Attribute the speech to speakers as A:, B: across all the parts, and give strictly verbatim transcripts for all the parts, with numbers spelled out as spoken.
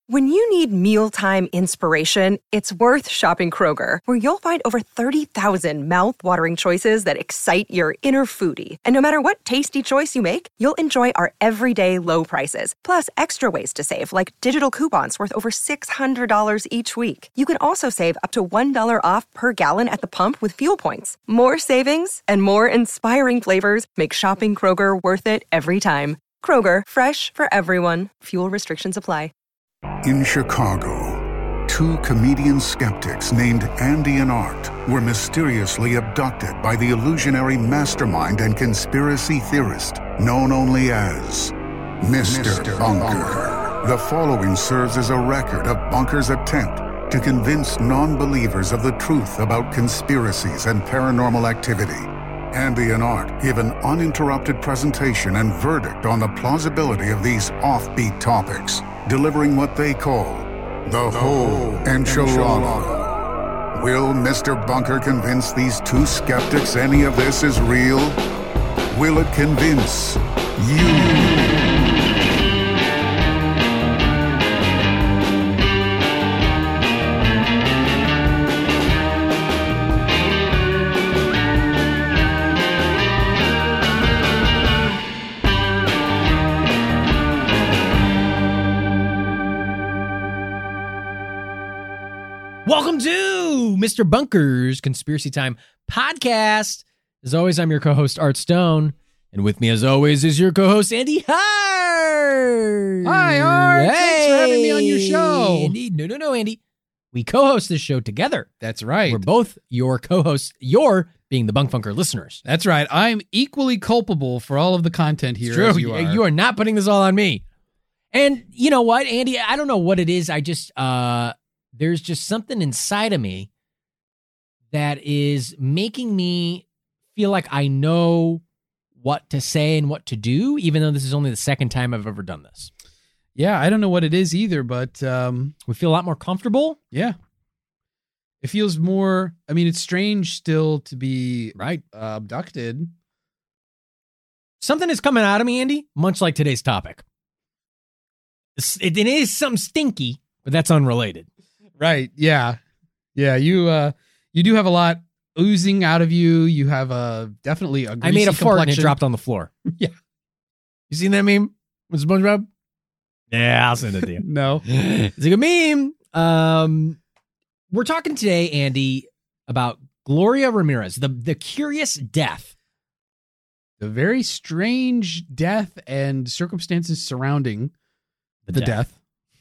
A: When you need mealtime inspiration, it's worth shopping Kroger, where you'll find over thirty thousand mouth-watering choices that excite your inner foodie. And no matter what tasty choice you make, you'll enjoy our everyday low prices, plus extra ways to save, like digital coupons worth over six hundred dollars each week. You can also save up to one dollar off per gallon at the pump with fuel points. More savings and more inspiring flavors make shopping Kroger worth it every time. Kroger, fresh for everyone. Fuel restrictions apply.
B: In Chicago, two comedian skeptics named Andy and Art were mysteriously abducted by the illusionary mastermind and conspiracy theorist known only as Mister Mister Bunker. Bunker. The following serves as a record of Bunker's attempt to convince non-believers of the truth about conspiracies and paranormal activity. Andy and Art give an uninterrupted presentation and verdict on the plausibility of these offbeat topics, delivering what they call the, the whole enchilada. Will Mister Bunker convince these two skeptics any of this is real? Will it convince you?
C: Welcome to Mister Bunker's Conspiracy Time podcast. As always, I'm your co-host, Art Stone. And with me, as always, is your co-host, Andy Hart.
D: Hi, Art.
C: Hey.
D: Thanks for having me on your show.
C: Andy. No, no, no, Andy. We co-host this show together.
D: That's right.
C: We're both your co-hosts, your being the Bunk Funker listeners.
D: That's right. I'm equally culpable for all of the content here.
C: It's true.
D: As you, are.
C: you are not putting this all on me. And you know what, Andy? I don't know what it is. I just... uh. There's just something inside of me that is making me feel like I know what to say and what to do, even though this is only the second time I've ever done this.
D: Yeah, I don't know what it is either, but um,
C: we feel a lot more comfortable.
D: Yeah. It feels more, I mean, it's strange still to be
C: right
D: uh, abducted.
C: Something is coming out of me, Andy, much like today's topic. It, it is something stinky, but that's unrelated.
D: Right. Yeah. Yeah. You uh, you do have a lot oozing out of you. You have a definitely a greasy
C: I made a fart and it
D: complexion.
C: dropped on the floor.
D: Yeah.
C: You seen that meme with SpongeBob? Yeah, I'll send it to you.
D: No.
C: It's a good meme. Um, we're talking today, Andy, about Gloria Ramirez, the, the curious death.
D: The very strange death and circumstances surrounding
C: The,
D: the
C: death.
D: death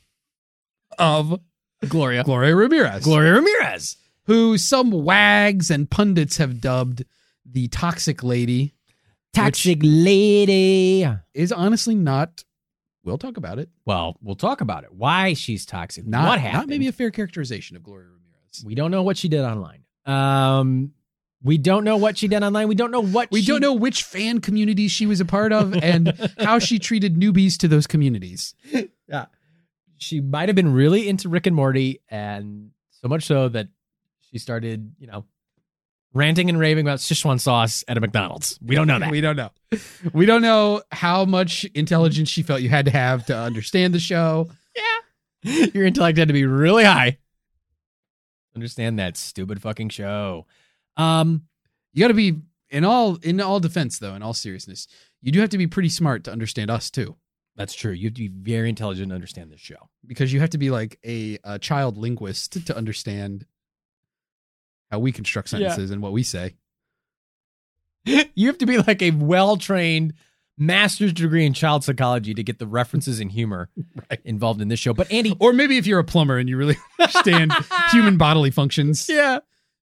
D: of
C: Gloria.
D: Gloria Ramirez.
C: Gloria Ramirez.
D: Who some wags and pundits have dubbed the toxic lady.
C: Toxic lady.
D: Is honestly not, we'll talk about it.
C: Well, we'll talk about it. Why she's toxic.
D: Not,
C: what happened.
D: Not maybe a fair characterization of Gloria Ramirez.
C: We don't know what she did online. Um, we don't know what she did online. We don't know what
D: We
C: she...
D: don't know which fan communities she was a part of and how she treated newbies to those communities.
C: Yeah. She might have been really into Rick and Morty, and so much so that she started, you know, ranting and raving about Szechuan sauce at a McDonald's. We don't know that.
D: We don't know. We don't know how much intelligence she felt you had to have to understand the show.
C: Yeah. Your intellect had to be really high. Understand that stupid fucking show. Um,
D: you got to be, in all in all defense, though, in all seriousness, you do have to be pretty smart to understand us, too.
C: That's true. You have to be very intelligent to understand this show.
D: Because you have to be like a, a child linguist to understand how we construct sentences yeah. and what we say.
C: You have to be like a well-trained master's degree in child psychology to get the references and humor right. involved in this show. But Andy...
D: Or maybe if you're a plumber and you really understand human bodily functions.
C: Yeah.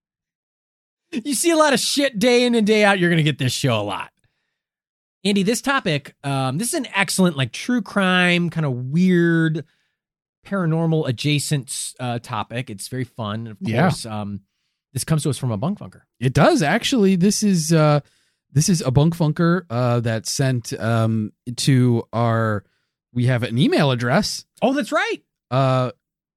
C: You see a lot of shit day in and day out, you're going to get this show a lot. Andy, this topic, um, this is an excellent, like, true crime, kind of weird, paranormal adjacent uh, topic. It's very fun. Of course, yeah. um, this comes to us from a Bunk Funker.
D: It does, actually. This is uh, this is a Bunk Funker uh, that sent um, to our, we have an email address.
C: Oh, that's right.
D: Uh,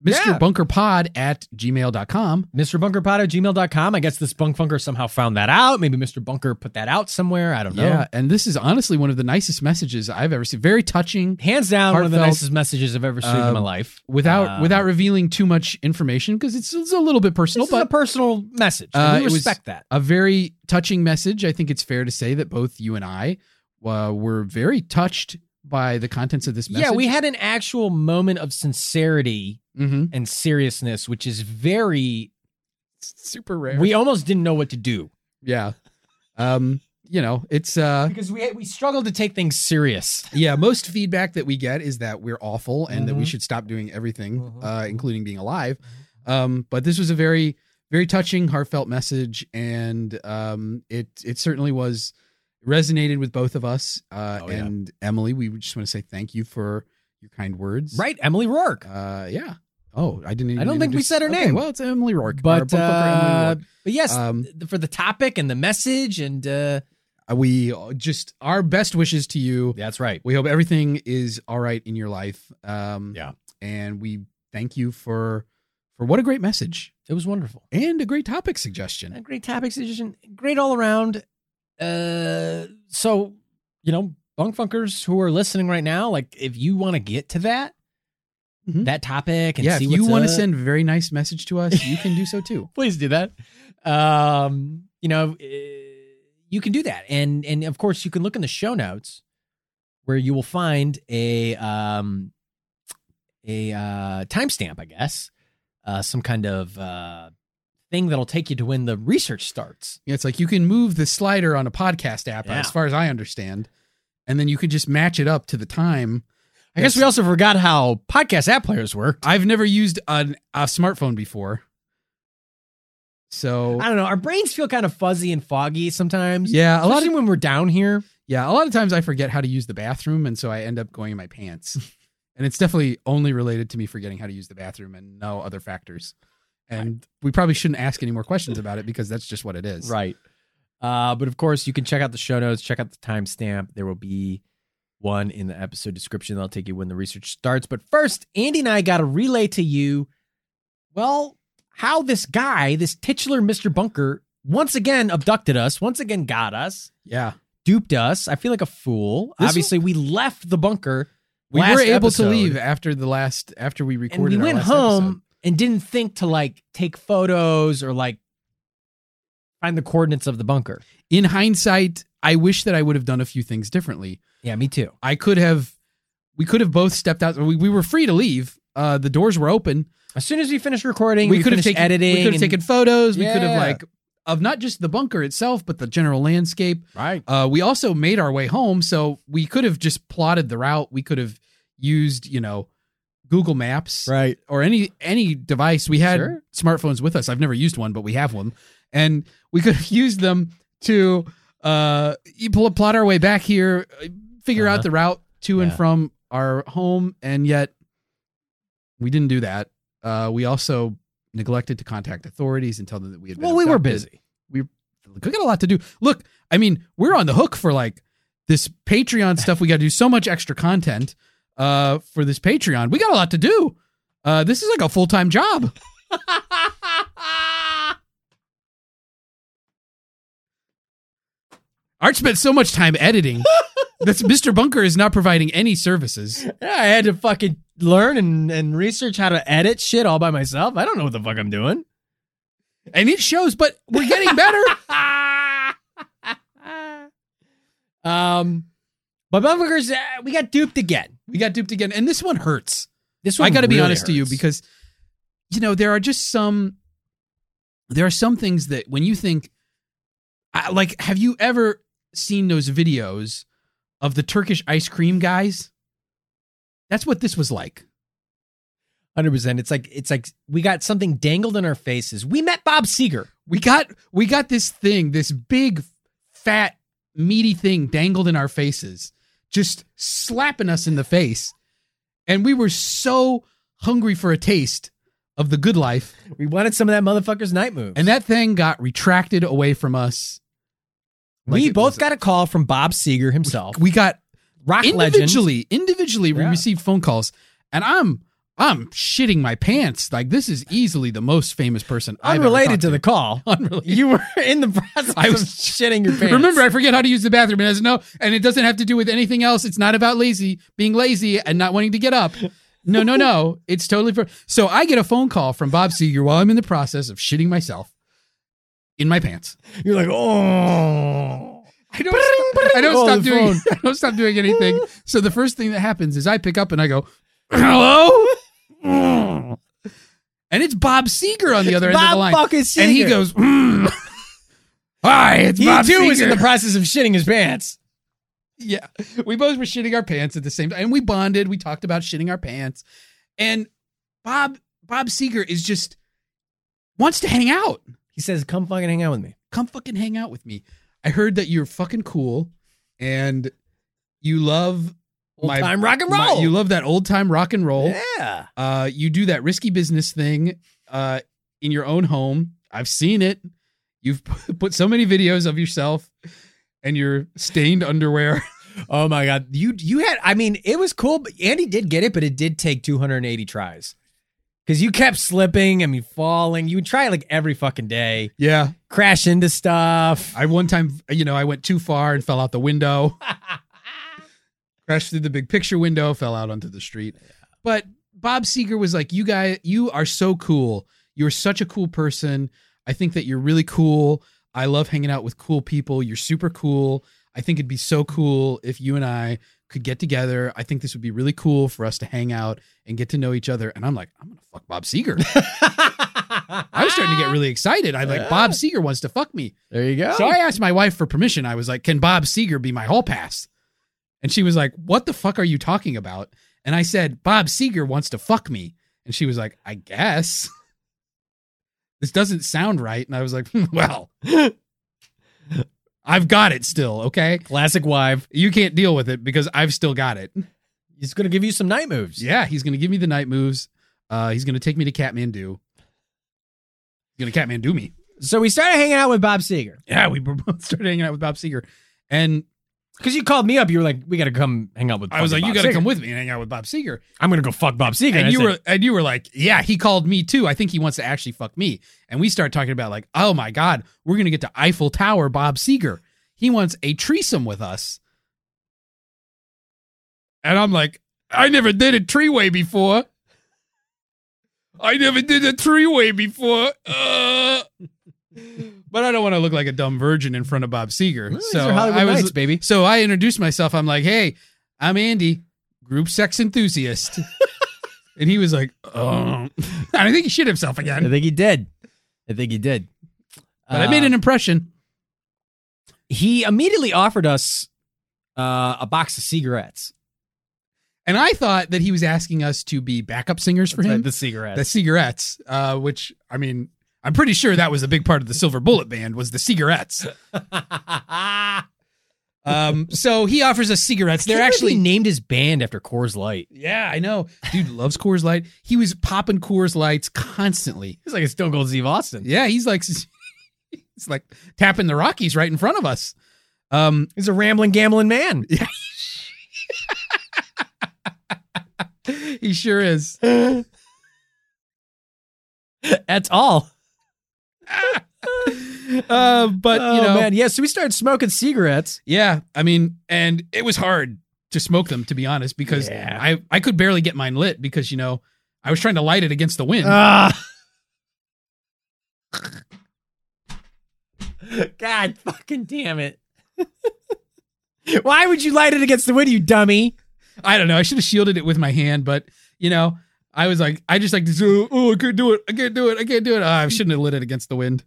D: Mister
C: Yeah.
D: Bunker Pod at gmail dot com.
C: Mister Bunker Pod at gmail dot com. I guess this Bunk Funker somehow found that out. Maybe Mister Bunker put that out somewhere. I don't know.
D: Yeah, and this is honestly one of the nicest messages I've ever seen. Very touching.
C: Hands down, one of the
D: Heartfelt.
C: nicest messages I've ever seen in my
D: Um,
C: life.
D: Without
C: Uh,
D: without revealing too much information, because it's, it's a little bit personal,
C: This is a
D: but
C: personal message.
D: Uh,
C: we
D: it was
C: respect that.
D: a very touching message. I think it's fair to say that both you and I uh, were very touched by the contents of this message.
C: Yeah, we had an actual moment of sincerity
D: Mm-hmm.
C: and seriousness, which is very.
D: Super rare.
C: We almost didn't know what to do
D: yeah. Um, you know, it's uh
C: because we we struggled to take things serious.
D: yeah, most feedback that we get is that we're awful and that we
C: Mhm.
D: should stop doing everything,
C: Mhm.
D: uh, including being alive. Um, but this was a very, very touching, heartfelt message, and um, it it certainly was resonated with both of us. Uh,
C: Oh, yeah.
D: and Emily, we just want to say thank you for your kind words.
C: Right, Emily Rourke.
D: Uh, yeah. Oh, I didn't. Even
C: I don't think we
D: introduce-
C: said her
D: okay,
C: name.
D: Well, it's Emily Rourke. our
C: But
D: book fucker, Emily
C: uh,
D: Rourke.
C: but yes,
D: Um,
C: th- for the topic and the message, and uh,
D: we just our best wishes to you.
C: that's right.
D: We hope everything is all right in your life. Um,
C: Yeah.
D: and we thank you for for what a great message
C: It was wonderful.
D: and a great topic suggestion.
C: A great topic suggestion, great all around. Uh, so you know, bunk funkers who are listening right now, like if you want to get to that
D: Mhm.
C: that topic and
D: Yeah,
C: see
D: if you
C: what's
D: want to
C: up,
D: send a very nice message to us, you can do so too.
C: please do that. Um, you know, uh, you can do that, and and of course you can look in the show notes where you will find a um a uh, timestamp, I guess, uh, some kind of uh, thing that'll take you to when the research starts.
D: Yeah, it's like you can move the slider on a podcast app,
C: Yeah.
D: as far as I understand, and then you could just match it up to the time.
C: I guess we also forgot how podcast app players work.
D: I've never used an, a smartphone before, so
C: I don't know. Our brains feel kind of fuzzy and foggy sometimes.
D: yeah, a lot
C: Especially
D: of
C: when we're down here.
D: yeah, a lot of times I forget how to use the bathroom, and so I end up going in my pants. And it's definitely only related to me forgetting how to use the bathroom and no other factors. And we probably shouldn't ask any more questions about it because that's just what it is.
C: Right. Uh, but of course, you can check out the show notes, check out the timestamp. There will be one in the episode description that'll take you when the research starts. But first, Andy and I got to relay to you, well, how this guy, this titular Mister Bunker, once again abducted us, once again got us,
D: Yeah.
C: duped us. I feel like a fool.
D: This
C: Obviously, we left the bunker.
D: We
C: last
D: were able
C: episode,
D: to leave after the last, after we
C: and
D: recorded
C: we
D: our
C: went
D: last
C: home
D: episode.
C: and didn't think to like take photos or like find the coordinates of the bunker.
D: In hindsight, I wish that I would have done a few things differently.
C: Yeah, me too.
D: I could have, we could have both stepped out. We, we were free to leave. Uh, the doors were open.
C: As soon as we finished recording,
D: We,
C: we,
D: could have
C: finished
D: taken
C: editing.
D: We could have
C: and-
D: taken photos. We could have
C: Yeah.
D: like of not just the bunker itself, but the general landscape.
C: right.
D: Uh, we also made our way home, so we could have just plotted the route. We could have used, you know, Google Maps,
C: Right.
D: or any any device. We had
C: Sure.
D: smartphones with us. I've never used one, but we have one, and we could have used them to uh you pl- plot our way back here, uh, figure
C: Uh-huh.
D: out the route to and
C: Yeah.
D: from our home, and yet we didn't do that. Uh, we also neglected to contact authorities and tell them that we had been
C: Well, we were
D: abducted.
C: busy.
D: We got a lot to do. Look, I mean, we're on the hook for like this Patreon stuff. We got to do so much extra content uh, for this Patreon. We got a lot to do. Uh, this is like a full time job. Art spent so much time editing. That's Mister Bunker is not providing any services.
C: Yeah, I had to fucking learn and, and research how to edit shit all by myself. I don't know what the fuck I'm doing.
D: And it shows, but we're getting better.
C: um, but motherfuckers, uh, we got duped again.
D: We got duped again. And this one hurts.
C: This
D: I
C: one
D: got to be
C: really
D: honest to you
C: hurts.
D: because, you know, there are just some, there are some things that when you think, I- like, have you ever seen those videos of the Turkish ice cream guys? That's what this was like.
C: one hundred percent. It's like it's like we got something dangled in our faces. We met Bob Seger.
D: We got, we got this thing, this big, fat, meaty thing dangled in our faces, just slapping us in the face. And we were so hungry for a taste of the good life.
C: We wanted some of that motherfucker's night moves.
D: And that thing got retracted away from us. Like
C: we
D: it
C: both
D: was-
C: got a call from Bob Seger himself.
D: We got
C: rock legend.
D: individually, individually, we
C: Yeah.
D: received phone calls, and I'm I'm shitting my pants. Like, this is easily the most famous person I've ever
C: Unrelated
D: talked
C: to the call.
D: Unrelated.
C: You were in the process
D: I was
C: of shitting your pants.
D: Remember, I forget how to use the bathroom. And I said, no, and it doesn't have to do with anything else. It's not about lazy, being lazy and not wanting to get up. No, no, no. It's totally for. So I get a phone call from Bob Seger while I'm in the process of shitting myself in my pants.
C: You're like, oh.
D: I don't, stop, I don't
C: Oh,
D: stop
C: the
D: doing.
C: phone.
D: I don't stop doing anything. So the first thing that happens is I pick up and I go, hello, and it's Bob Seger on the other end of the
C: Bob
D: line,
C: fucking Seger.
D: and he goes, mm. "Hi, it's
C: He
D: Bob
C: too
D: Seger."
C: was in the process of shitting his pants.
D: Yeah, we both were shitting our pants at the same time, and we bonded. We talked about shitting our pants, and Bob Bob Seger is just wants to hang out.
C: He says, come fucking hang out with me.
D: Come fucking hang out with me. I heard that you're fucking cool, and you love
C: Old
D: my
C: time rock and
D: my-
C: roll.
D: you love that old time rock and roll.
C: Yeah.
D: Uh, you do that risky business thing uh, in your own home. I've seen it. You've put so many videos of yourself and your stained underwear.
C: Oh my God. You you had, I mean, it was cool, but Andy did get it, but it did take two hundred eighty tries. Because you kept slipping, I mean, falling. You would try it like every fucking day.
D: Yeah.
C: Crash into stuff.
D: I one time, you know, I went too far and fell out the window. Crashed through the big picture window, fell out onto the street. But Bob Seger was like, you guys, you are so cool. You're such a cool person. I think that you're really cool. I love hanging out with cool people. You're super cool. I think it'd be so cool if you and I could get together. I think this would be really cool for us to hang out and get to know each other. And I'm like, I'm going to fuck Bob Seger. I was starting to get really excited. I like, Bob Seger wants to fuck me.
C: There you go.
D: So I asked my wife for permission. I was like, can Bob Seger be my hall pass? And she was like, what the fuck are you talking about? And I said, Bob Seger wants to fuck me. And she was like, I guess. This doesn't sound right. And I was like, well, I've got it still, okay?
C: Classic wife.
D: You can't deal with it because I've still got it.
C: He's going to give you some night moves.
D: Yeah, he's going to give me the night moves. Uh, he's going to take me to Kathmandu. He's going to Kathmandu me.
C: So we started hanging out with Bob Seger.
D: Yeah, we both started hanging out with Bob Seger. And
C: Because you called me up. You were like, we got to come hang out with
D: I was like,
C: fucking
D: you
C: Bob
D: got to
C: Seger.
D: come with me and hang out with Bob Seger.
C: I'm going to go fuck Bob Seger.
D: And
C: I
D: you
C: said,
D: were and you were like, yeah, he called me too. I think he wants to actually fuck me. And we started talking about like, oh my God, we're going to get to Eiffel Tower Bob Seger. He wants a threesome with us. And I'm like, I never did a three-way before. I never did a three-way before. Uh. But I don't want to look like a dumb virgin in front of Bob Seger.
C: Well, these
D: so
C: are Hollywood
D: I was,
C: nights, baby.
D: So I introduced myself. I'm like, hey, I'm Andy, group sex enthusiast. And he was like, oh. I think he shit himself
C: I
D: again.
C: think he did. I think he did.
D: But I made an impression.
C: He immediately offered us uh, a box of cigarettes.
D: And I thought that he was asking us to be backup singers for
C: That's
D: him.
C: right, the cigarettes.
D: The cigarettes, uh, which, I mean, I'm pretty sure that was a big part of the Silver Bullet Band, was the cigarettes. um, so he offers us cigarettes. They're
C: Can't believe
D: actually
C: he named his band after Coors Light.
D: Yeah, I know. Dude loves Coors Light. He was popping Coors Lights constantly.
C: He's like a Stone Cold Steve Austin.
D: Yeah, he's like he's like tapping the Rockies right in front of us. Um,
C: He's a rambling, gambling man.
D: he sure is.
C: That's all.
D: Uh, but
C: oh,
D: you know,
C: man. Yeah, so we started smoking cigarettes.
D: yeah, I mean, and it was hard to smoke them, to be honest, because
C: Yeah.
D: I, I could barely get mine lit because, you know, I was trying to light it against the wind.
C: Ah. God fucking damn it. Why would you light it against the wind, you dummy?
D: I don't know. I should have shielded it with my hand, but, you know, I was like, I just like, oh, oh, I can't do it. I can't do it. I can't do it. Oh, I shouldn't have lit it against the wind.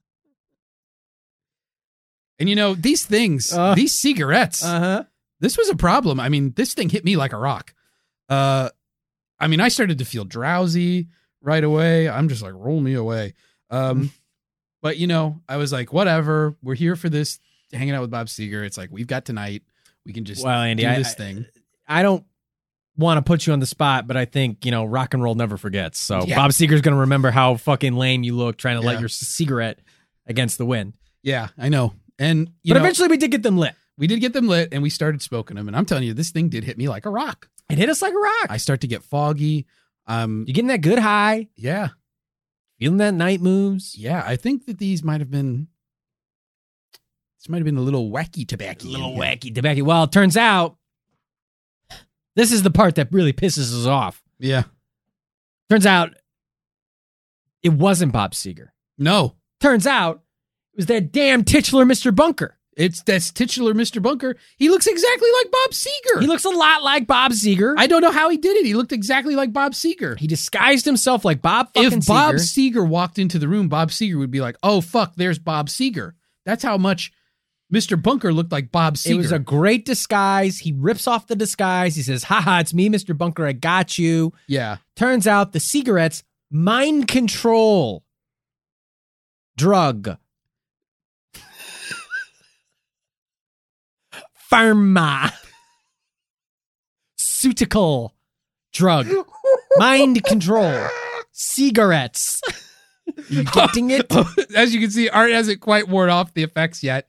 D: And, you know, these things,
C: Uh.
D: these cigarettes,
C: Uh-huh.
D: this was a problem. I mean, this thing hit me like a rock. Uh, I mean, I started to feel drowsy right away. I'm just like, roll me away. Um, but, you know, I was like, whatever. We're here for this, hanging out with Bob Seger. It's like, we've got tonight. We can just
C: Well, Andy,
D: do
C: I-
D: this
C: I-
D: thing.
C: I don't want to put you on the spot, but I think, you know, rock and roll never forgets. So
D: Yeah.
C: Bob Seger's going to remember how fucking lame you look trying to
D: Yeah.
C: light your c- cigarette against the wind.
D: Yeah, I know. And, you
C: But
D: know,
C: eventually we did get them lit.
D: we did get them lit and we started smoking them. And I'm telling you, this thing did hit me like a rock.
C: It hit us like a rock.
D: I start to get foggy. Um,
C: You getting that good high?
D: yeah,
C: Feeling that night moves?
D: yeah. I think that these might have been. This might have been a little wacky tobacco.
C: A little wacky tobacco. Well, it turns out this is the part that really pisses us off.
D: Yeah.
C: Turns out it wasn't Bob Seger.
D: No,
C: Turns out it was that damn titular Mister Bunker.
D: it's that's titular Mister Bunker. He looks exactly like Bob Seger.
C: He looks a lot like Bob Seger.
D: I don't know how he did it. He looked exactly like Bob Seger.
C: He disguised himself like Bob fucking
D: If Bob
C: Seger.
D: Seger walked into the room, Bob Seger would be like, "Oh fuck, there's Bob Seger." That's how much Mister Bunker looked like Bob Seger.
C: It was a great disguise. He rips off the disguise. He says, haha, it's me, Mister Bunker. I got you.
D: yeah.
C: Turns out the cigarettes, mind control drug. Pharma. Ceutical drug. Mind control. Cigarettes. You getting it?
D: As you can see, Art hasn't quite worn off the effects yet.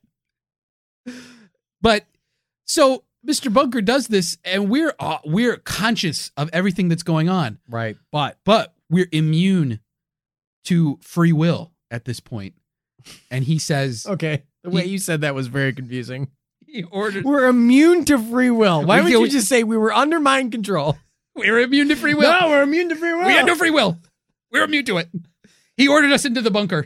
D: But so Mister Bunker does this, and we're uh, we're conscious of everything that's going on,
C: Right. But
D: but we're immune to free will at this point. And he says,
C: okay, the way
D: He-
C: you said that was very confusing.
D: he ordered,
C: We're immune to free will. Why
D: We-
C: would you
D: we-
C: just say we were under mind control?
D: we're immune to free will.
C: No, we're immune to free will.
D: We had no free will. We're immune to it. He ordered us into the bunker.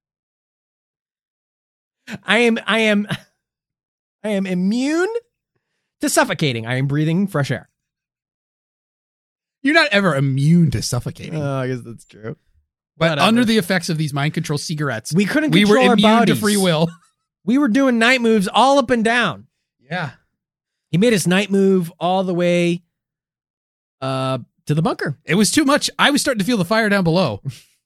C: I am I am I am immune to suffocating. I am breathing fresh air.
D: You're not ever immune to suffocating.
C: Oh, I guess that's true.
D: but
C: whatever.
D: under the effects of these mind control cigarettes,
C: We couldn't
D: we
C: control
D: were
C: our
D: immune to
C: bodies.
D: free will.
C: We were doing night moves all up and down.
D: Yeah.
C: He made his night move all the way uh to the bunker.
D: It was too much. I was starting to feel the fire down below.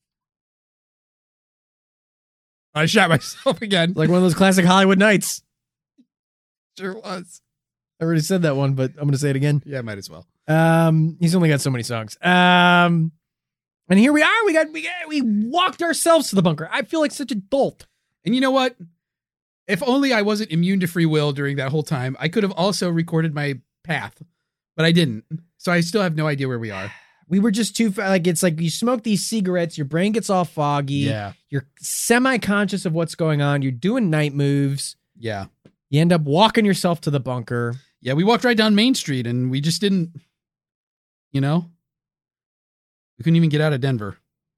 D: I shot myself again.
C: Like one of those classic Hollywood nights.
D: Sure was.
C: I already said that one, but I'm going to say it again.
D: Yeah, might as well.
C: Um, he's only got so many songs. Um, and here we are. We got we got, we walked ourselves to the bunker. I feel like such a dolt.
D: And you know what? If only I wasn't immune to free will during that whole time, I could have also recorded my path, but I didn't. So I still have no idea where we are.
C: We were just too fa- like it's like you smoke these cigarettes, your brain gets all foggy.
D: Yeah.
C: You're semi-conscious of what's going on. You're doing night moves.
D: Yeah.
C: You end up walking yourself to the bunker.
D: Yeah, we walked right down Main Street and we just didn't, you know, we couldn't even get out of Denver.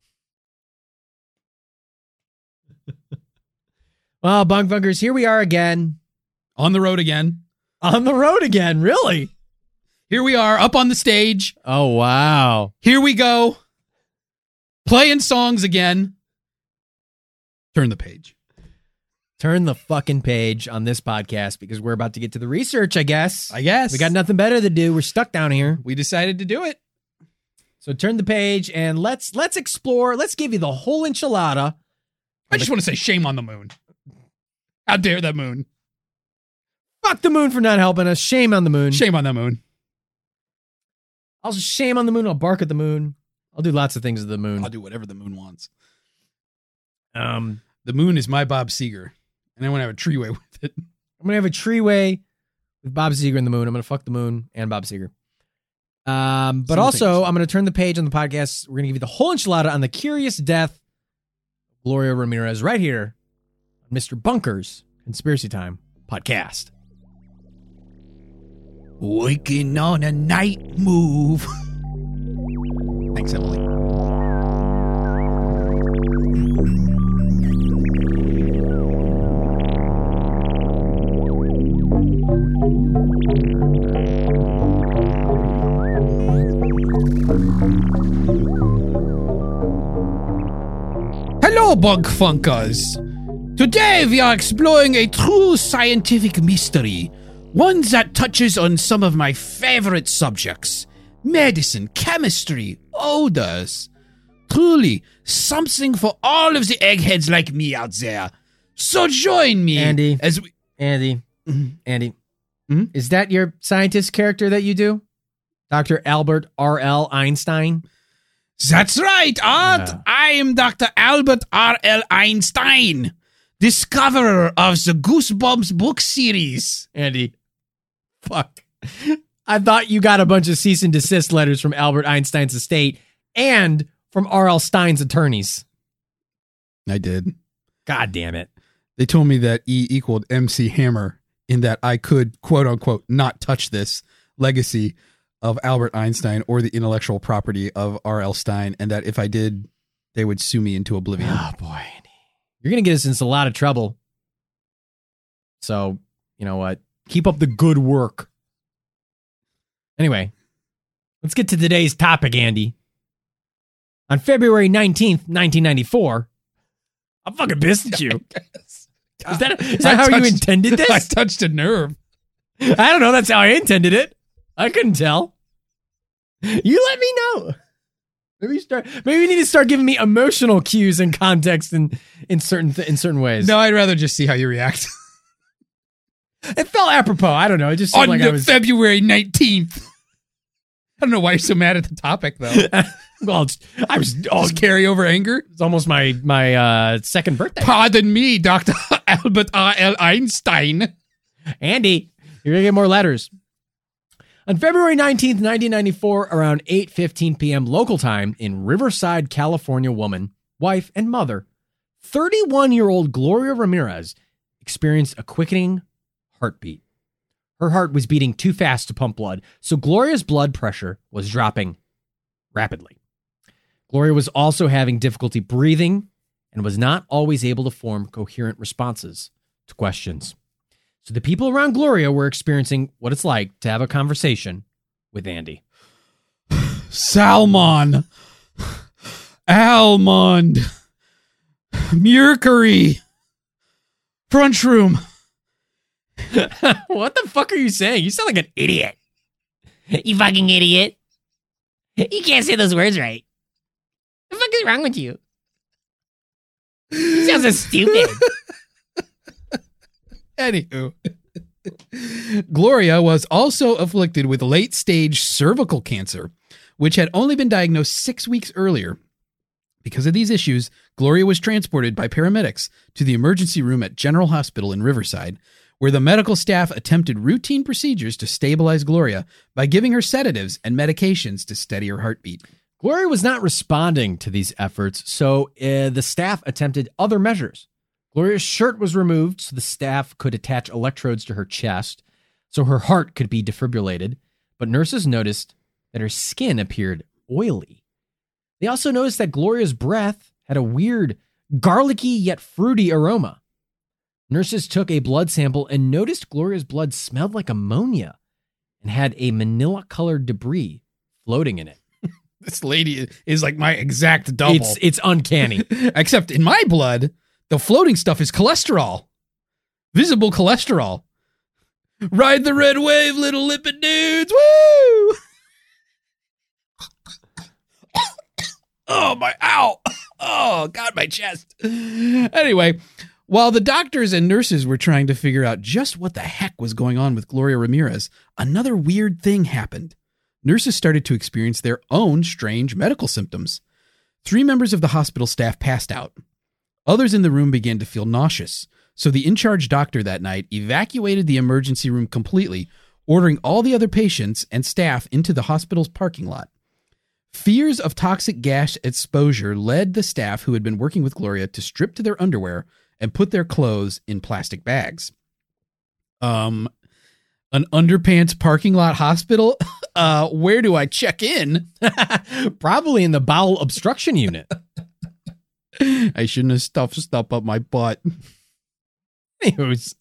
C: Well, bunk bunkers, here we are again.
D: On the road again.
C: On the road again, really?
D: Here we are up on the stage.
C: Oh, wow.
D: Here we go. Playing songs again. Turn the page.
C: Turn the fucking page on this podcast because we're about to get to the research, I guess.
D: I guess.
C: We got nothing better to do. We're stuck down here.
D: We decided to do it.
C: So turn the page and let's let's explore. Let's give you the whole enchilada.
D: I just want to say shame on the moon. How dare that moon.
C: Fuck the moon for not helping us. Shame on the moon.
D: Shame on that moon.
C: I'll shame on the moon. I'll bark at the moon. I'll do lots of things to the moon.
D: I'll do whatever the moon wants.
C: Um,
D: The moon is my Bob Seger. And I want to have a treeway with it.
C: I'm gonna have a treeway with Bob Seger and the moon. I'm gonna fuck the moon and Bob Seger. Um, but
D: Some
C: also
D: things.
C: I'm gonna turn the page on the podcast. We're gonna give you the whole enchilada on the curious death of Gloria Ramirez right here on Mister Bunker's Conspiracy Time podcast.
D: Waking on a night move. Thanks, Emily. Hello, Bug Funkers. Today we are exploring a true scientific mystery, one that touches on some of my favorite subjects: medicine, chemistry, odors. Truly, something for all of the eggheads like me out there. So join me,
C: Andy.
D: as we.
C: Andy, Andy,
D: Mhm.
C: is that your scientist character that you do? Doctor Albert R L Einstein?
D: That's right, Art.
C: Yeah.
D: I am Doctor Albert R L Einstein, discoverer of the Goosebumps book series.
C: Andy, fuck. I thought you got a bunch of cease and desist letters from Albert Einstein's estate and from R L. Stein's attorneys.
D: I did.
C: God damn it.
D: They told me that E equaled M C Hammer in that I could, quote unquote, not touch this legacy of Albert Einstein or the intellectual property of R L. Stein, and that if I did, they would sue me into oblivion.
C: Oh, boy. You're going to get us into a lot of trouble. So, you know what? Keep up the good work. Anyway, let's get to today's topic, Andy. On February nineteenth, nineteen ninety-four, I'm fucking pissed at you. Is that, is that how touched, you intended this?
D: I touched a nerve.
C: I don't know. That's how I intended it. I couldn't tell. You let me know. Maybe you start. Maybe you need to start giving me emotional cues and context in in certain th- in certain ways.
D: No, I'd rather just see how you react.
C: It fell apropos. I don't know. It just seemed
D: on
C: like I was
D: February nineteenth. I don't know why you're so mad at the topic though.
C: Well, it's, I was
D: all carry over anger.
C: It's almost my my uh, second birthday.
D: Pardon me, Doctor Albert R L. Einstein.
C: Andy, you're gonna get more letters. On February nineteenth, nineteen ninety-four, around eight fifteen p.m. local time in Riverside, California, woman, wife, and mother, thirty-one-year-old Gloria Ramirez experienced a quickening heartbeat. Her heart was beating too fast to pump blood, so Gloria's blood pressure was dropping rapidly. Gloria was also having difficulty breathing and was not always able to form coherent responses to questions. So the people around Gloria were experiencing what it's like to have a conversation with Andy.
D: Salmon. Almond. Mercury. Brunch room.
C: What the fuck are you saying? You sound like an idiot. You fucking idiot. You can't say those words right. What the fuck is wrong with you? You sound so stupid.
D: Anywho, Gloria was also afflicted with late-stage cervical cancer, which had only been diagnosed six weeks earlier. Because of these issues, Gloria was transported by paramedics to the emergency room at General Hospital in Riverside, where the medical staff attempted routine procedures to stabilize Gloria by giving her sedatives and medications to steady her heartbeat.
C: Gloria was not responding to these efforts, so uh, the staff attempted other measures. Gloria's shirt was removed so the staff could attach electrodes to her chest so her heart could be defibrillated, but nurses noticed that her skin appeared oily. They also noticed that Gloria's breath had a weird, garlicky yet fruity aroma. Nurses took a blood sample and noticed Gloria's blood smelled like ammonia and had a manila-colored debris floating in it.
D: This lady is like my exact double.
C: It's, it's uncanny.
D: Except in my blood, the floating stuff is cholesterol. Visible cholesterol. Ride the red wave, little lipid dudes. Woo! Oh, my, ow. Oh, God, my chest. Anyway, while the doctors and nurses were trying to figure out just what the heck was going on with Gloria Ramirez, another weird thing happened. Nurses started to experience their own strange medical symptoms. Three members of the hospital staff passed out. Others in the room began to feel nauseous, so the in-charge doctor that night evacuated the emergency room completely, ordering all the other patients and staff into the hospital's parking lot. Fears of toxic gas exposure led the staff who had been working with Gloria to strip to their underwear and put their clothes in plastic bags. Um, an underpants parking lot hospital? Uh, where do I check in?
C: Probably in the bowel obstruction unit.
D: I shouldn't have stuffed stuff up my butt.
C: Anyways.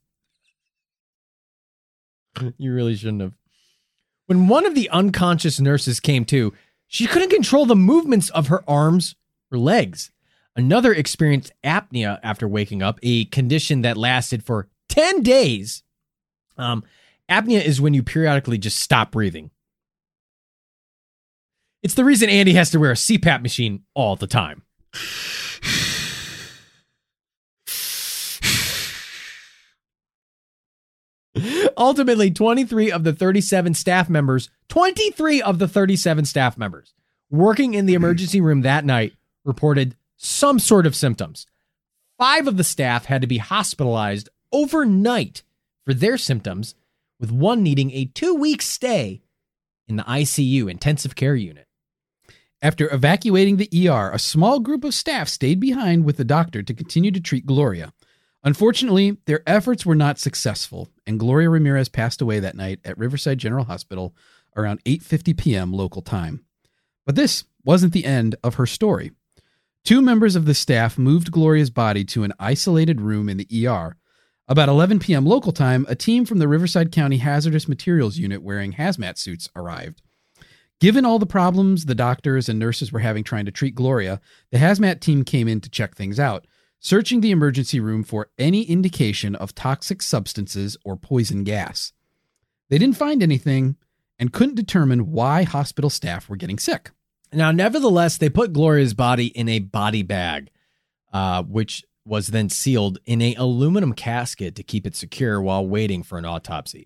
C: You really shouldn't have. When one of the unconscious nurses came to, she couldn't control the movements of her arms or legs. Another experienced apnea after waking up, a condition that lasted for ten days. Um, apnea is when you periodically just stop breathing. It's the reason Andy has to wear a C PAP machine all the time. Ultimately, twenty-three of the thirty-seven staff members, twenty-three of the thirty-seven staff members working in the emergency room that night reported some sort of symptoms. Five of the staff had to be hospitalized overnight for their symptoms, with one needing a two-week stay in the I C U, intensive care unit.
D: After evacuating the E R, a small group of staff stayed behind with the doctor to continue to treat Gloria. Unfortunately, their efforts were not successful, and Gloria Ramirez passed away that night at Riverside General Hospital around eight fifty p.m. local time. But this wasn't the end of her story. Two members of the staff moved Gloria's body to an isolated room in the E R. About eleven p.m. local time, a team from the Riverside County Hazardous Materials Unit wearing hazmat suits arrived. Given all the problems the doctors and nurses were having trying to treat Gloria, the hazmat team came in to check things out, searching the emergency room for any indication of toxic substances or poison gas. They didn't find anything and couldn't determine why hospital staff were getting sick.
C: Now, nevertheless, they put Gloria's body in a body bag, uh, which was then sealed in a aluminum casket to keep it secure while waiting for an autopsy,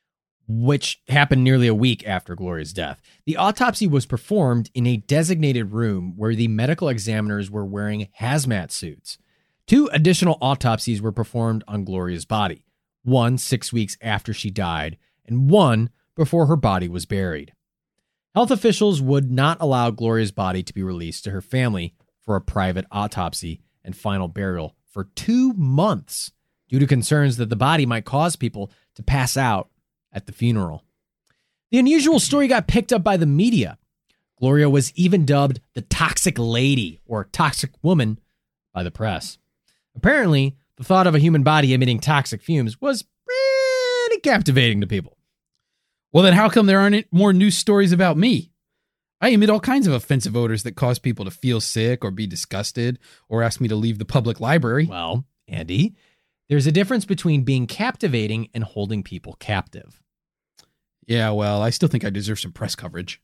C: which happened nearly a week after Gloria's death. The autopsy was performed in a designated room where the medical examiners were wearing hazmat suits. Two additional autopsies were performed on Gloria's body, one six weeks after she died, and one before her body was buried. Health officials would not allow Gloria's body to be released to her family for a private autopsy and final burial for two months due to concerns that the body might cause people to pass out at the funeral. The unusual story got picked up by the media. Gloria was even dubbed the Toxic Lady or Toxic Woman by the press. Apparently, the thought of a human body emitting toxic fumes was pretty captivating to people.
D: Well, then how come there aren't more news stories about me? I emit all kinds of offensive odors that cause people to feel sick or be disgusted or ask me to leave the public library.
C: Well, Andy, there's a difference between being captivating and holding people captive.
D: Yeah, well, I still think I deserve some press coverage.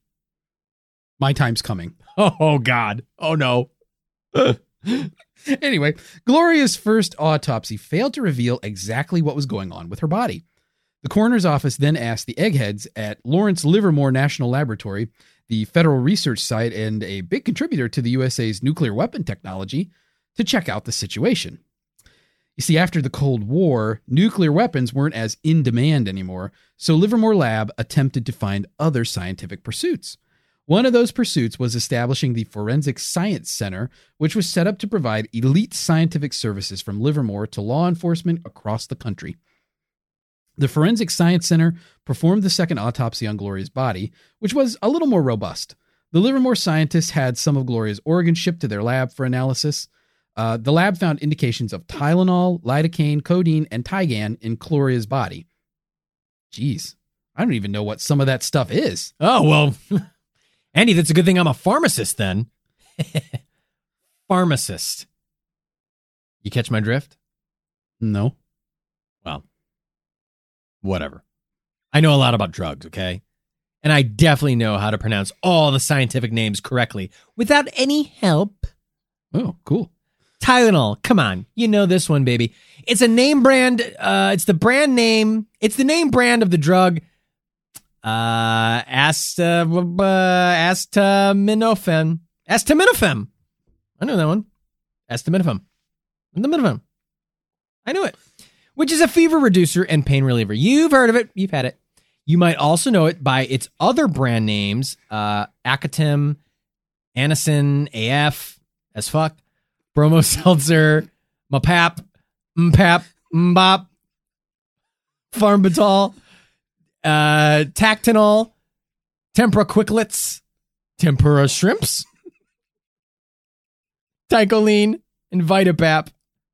D: My time's coming.
C: Oh, God. Oh, no.
D: Anyway, Gloria's first autopsy failed to reveal exactly what was going on with her body. The coroner's office then asked the eggheads at Lawrence Livermore National Laboratory, the federal research site and a big contributor to the U S A's nuclear weapon technology, to check out the situation. You see, after the Cold War, nuclear weapons weren't as in demand anymore, so Livermore Lab attempted to find other scientific pursuits. One of those pursuits was establishing the Forensic Science Center, which was set up to provide elite scientific services from Livermore to law enforcement across the country. The Forensic Science Center performed the second autopsy on Gloria's body, which was a little more robust. The Livermore scientists had some of Gloria's organs shipped to their lab for analysis. Uh, the lab found indications of Tylenol, lidocaine, codeine, and Tygan in Gloria's body. Jeez, I don't even know what some of that stuff is.
C: Oh, well, Andy, that's a good thing I'm a pharmacist then. Pharmacist. You catch my drift?
D: No.
C: Well, whatever. I know a lot about drugs, okay? And I definitely know how to pronounce all the scientific names correctly without any help.
D: Oh, cool.
C: Tylenol, come on. You know this one, baby. It's a name brand. Uh, it's the brand name. It's the name brand of the drug. Uh, Asta, uh, Acetaminophen. Acetaminophen. I know that one. Acetaminophen. Acetaminophen. I knew it. Which is a fever reducer and pain reliever. You've heard of it. You've had it. You might also know it by its other brand names, uh, Acatim, Anacin, A F, as fuck, Bromo Seltzer, Mapap, Mpap, Mbop, Pharmbatol, uh, Tactinol, Tempura Quicklets, Tempura Shrimps, Tycoline, and Vitapap.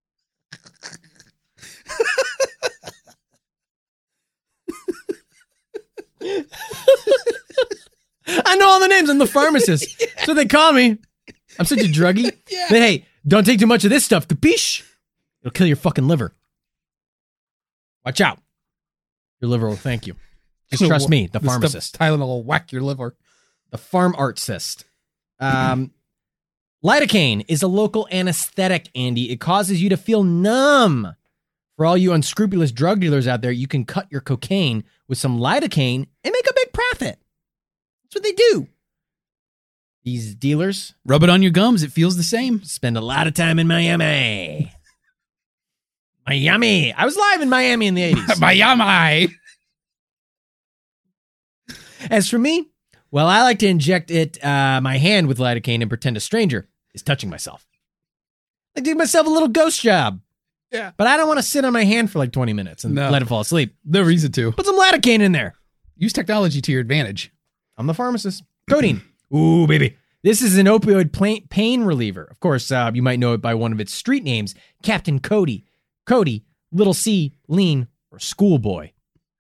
C: I know all the names. I'm the pharmacist. Yeah. So they call me. I'm such a druggie. Yeah. But hey, don't take too much of this stuff. Capiche? It'll kill your fucking liver. Watch out. Your liver will thank you. Just trust me, the pharmacist.
D: Tylenol will whack your liver.
C: The farm artist. Um, lidocaine is a local anesthetic, Andy. It causes you to feel numb. For all you unscrupulous drug dealers out there, you can cut your cocaine with some lidocaine and make a big profit. That's what they do. These dealers
D: rub it on your gums. It feels the same.
C: Spend a lot of time in Miami. Miami. I was live in Miami in the eighties.
D: Miami.
C: As for me, Well, I like to inject it, uh, my hand with lidocaine and pretend a stranger is touching myself. I give myself a little ghost job.
D: Yeah.
C: But I don't want to sit on my hand for like twenty minutes and
D: No.
C: let it fall asleep.
D: No reason to.
C: Put some lidocaine in there.
D: Use technology to your advantage.
C: I'm the pharmacist. Codeine. Ooh, baby. This is an opioid pla- pain reliever. Of course, uh, you might know it by one of its street names, Captain Cody. Cody, Little C, Lean, or Schoolboy.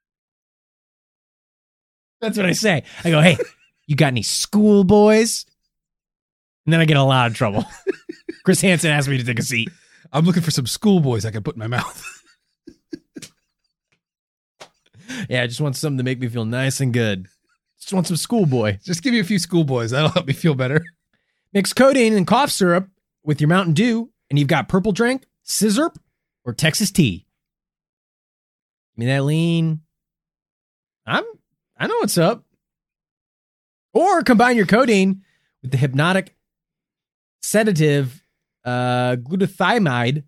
C: That's what I say. I go, hey, you got any schoolboys? And then I get in a lot of trouble. Chris Hansen asked me to take a seat.
D: I'm looking for some schoolboys I can put in my mouth.
C: Yeah, I just want something to make me feel nice and good. Just want some schoolboy.
D: Just give me a few schoolboys. That'll help me feel better.
C: Mix codeine and cough syrup with your Mountain Dew, and you've got purple drink, scissor, or Texas tea. Give me that lean. I'm, I know what's up. Or combine your codeine with the hypnotic sedative uh, glutathione.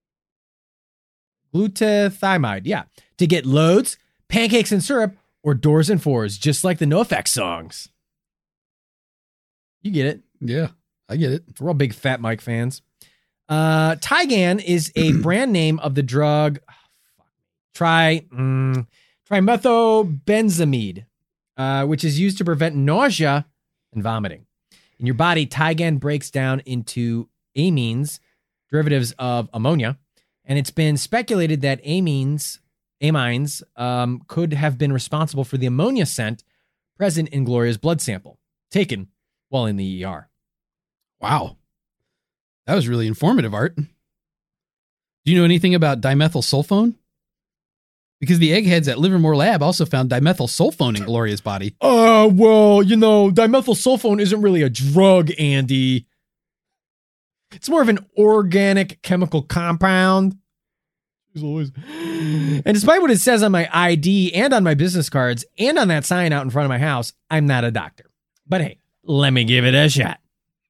C: Glutathione, yeah. To get loads, pancakes and syrup, or doors and fours, just like the NoFX songs. You get it.
D: Yeah, I get it.
C: We're all big Fat Mike fans. Uh, Tygan is a brand name of the drug oh, fuck, tri, mm, trimethylbenzamide, uh, which is used to prevent nausea and vomiting. In your body, Tygan breaks down into amines, derivatives of ammonia, and it's been speculated that amines amines um, could have been responsible for the ammonia scent present in Gloria's blood sample, taken while in the E R.
D: Wow. That was really informative, Art. Do you know anything about dimethylsulfone? Because the eggheads at Livermore Lab also found dimethylsulfone in Gloria's body.
C: Oh, uh, well, you know, dimethylsulfone isn't really a drug, Andy. It's more of an organic chemical compound. And despite what it says on my I D and on my business cards and on that sign out in front of my house, I'm not a doctor. But hey, let me give it a shot.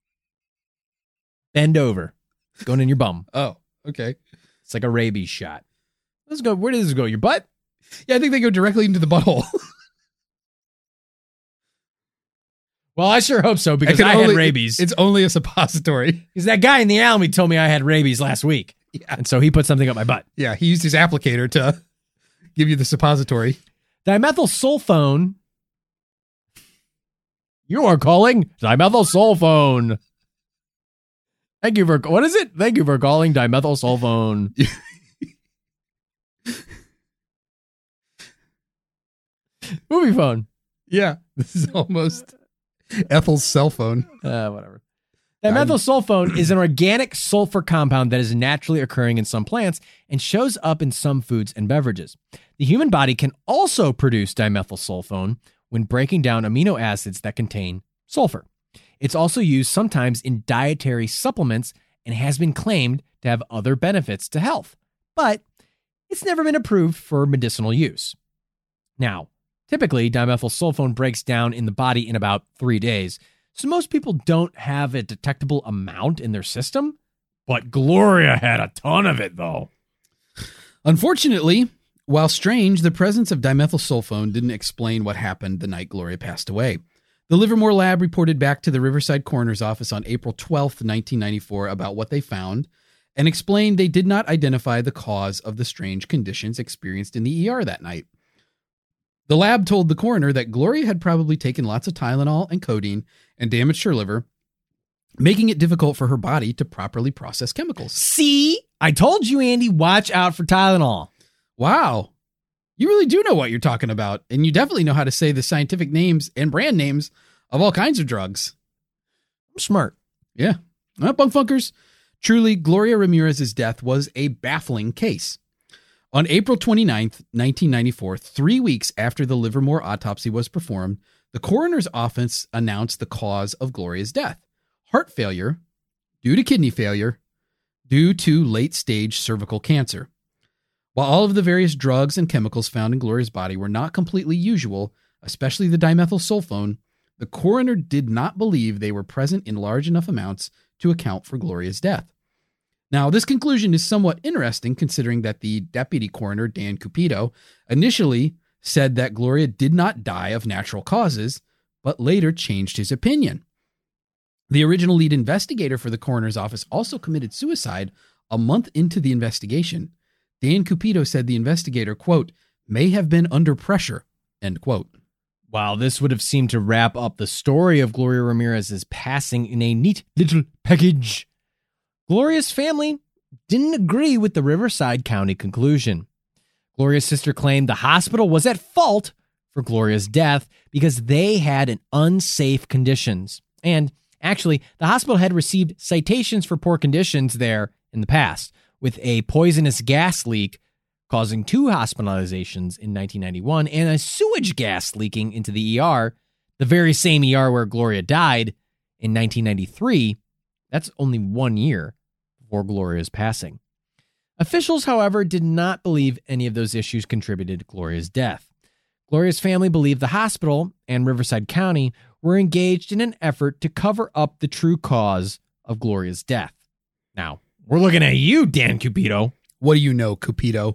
C: Bend over. It's going in your bum.
D: Oh, okay.
C: It's like a rabies shot. Let's go. Where does this go? Your butt?
D: Yeah, I think they go directly into the butthole.
C: Well, I sure hope so, because
D: can
C: I
D: only,
C: had rabies.
D: It's only a suppository.
C: Because that guy in the alley told me I had rabies last week.
D: Yeah.
C: And so he put something up my butt.
D: Yeah, he used his applicator to give you the suppository.
C: Dimethylsulfone. You are calling dimethylsulfone. Thank you for, what is it? Thank you for calling dimethylsulfone. Movie phone.
D: Yeah, this is almost Ethel's cell phone.
C: Uh, whatever. Dimethylsulfone is an organic sulfur compound that is naturally occurring in some plants and shows up in some foods and beverages. The human body can also produce dimethylsulfone when breaking down amino acids that contain sulfur. It's also used sometimes in dietary supplements and has been claimed to have other benefits to health, but it's never been approved for medicinal use. Now, typically, dimethylsulfone breaks down in the body in about three days, so most people don't have a detectable amount in their system, but Gloria had a ton of it, though.
D: Unfortunately, while strange, the presence of dimethylsulfone didn't explain what happened the night Gloria passed away. The Livermore Lab reported back to the Riverside Coroner's Office on April twelfth, nineteen ninety-four about what they found and explained they did not identify the cause of the strange conditions experienced in the E R that night. The lab told the coroner that Gloria had probably taken lots of Tylenol and codeine and damaged her liver, making it difficult for her body to properly process chemicals.
C: See? I told you, Andy, watch out for Tylenol.
D: Wow. You really do know what you're talking about, and you definitely know how to say the scientific names and brand names of all kinds of drugs.
C: I'm smart.
D: Yeah. Well, bunk funkers, truly, Gloria Ramirez's death was a baffling case. On April twenty-ninth, nineteen ninety-four, three weeks after the Livermore autopsy was performed, the coroner's office announced the cause of Gloria's death: heart failure due to kidney failure due to late-stage cervical cancer. While all of the various drugs and chemicals found in Gloria's body were not completely usual, especially the dimethylsulfone, the coroner did not believe they were present in large enough amounts to account for Gloria's death. Now, this conclusion is somewhat interesting considering that the deputy coroner, Dan Cupido, initially said that Gloria did not die of natural causes, but later changed his opinion. The original lead investigator for the coroner's office also committed suicide a month into the investigation. Dan Cupido said the investigator, quote, may have been under pressure, end quote.
C: While this would have seemed to wrap up the story of Gloria Ramirez's passing in a neat little package, Gloria's family didn't agree with the Riverside County conclusion. Gloria's sister claimed the hospital was at fault for Gloria's death because they had an unsafe conditions. And actually, the hospital had received citations for poor conditions there in the past, with a poisonous gas leak causing two hospitalizations in nineteen ninety-one and a sewage gas leaking into the E R, the very same E R where Gloria died in nineteen ninety-three. That's only one year before Gloria's passing. Officials, however, did not believe any of those issues contributed to Gloria's death. Gloria's family believed the hospital and Riverside County were engaged in an effort to cover up the true cause of Gloria's death. Now, we're looking at you, Dan Cupido.
D: What do you know, Cupido?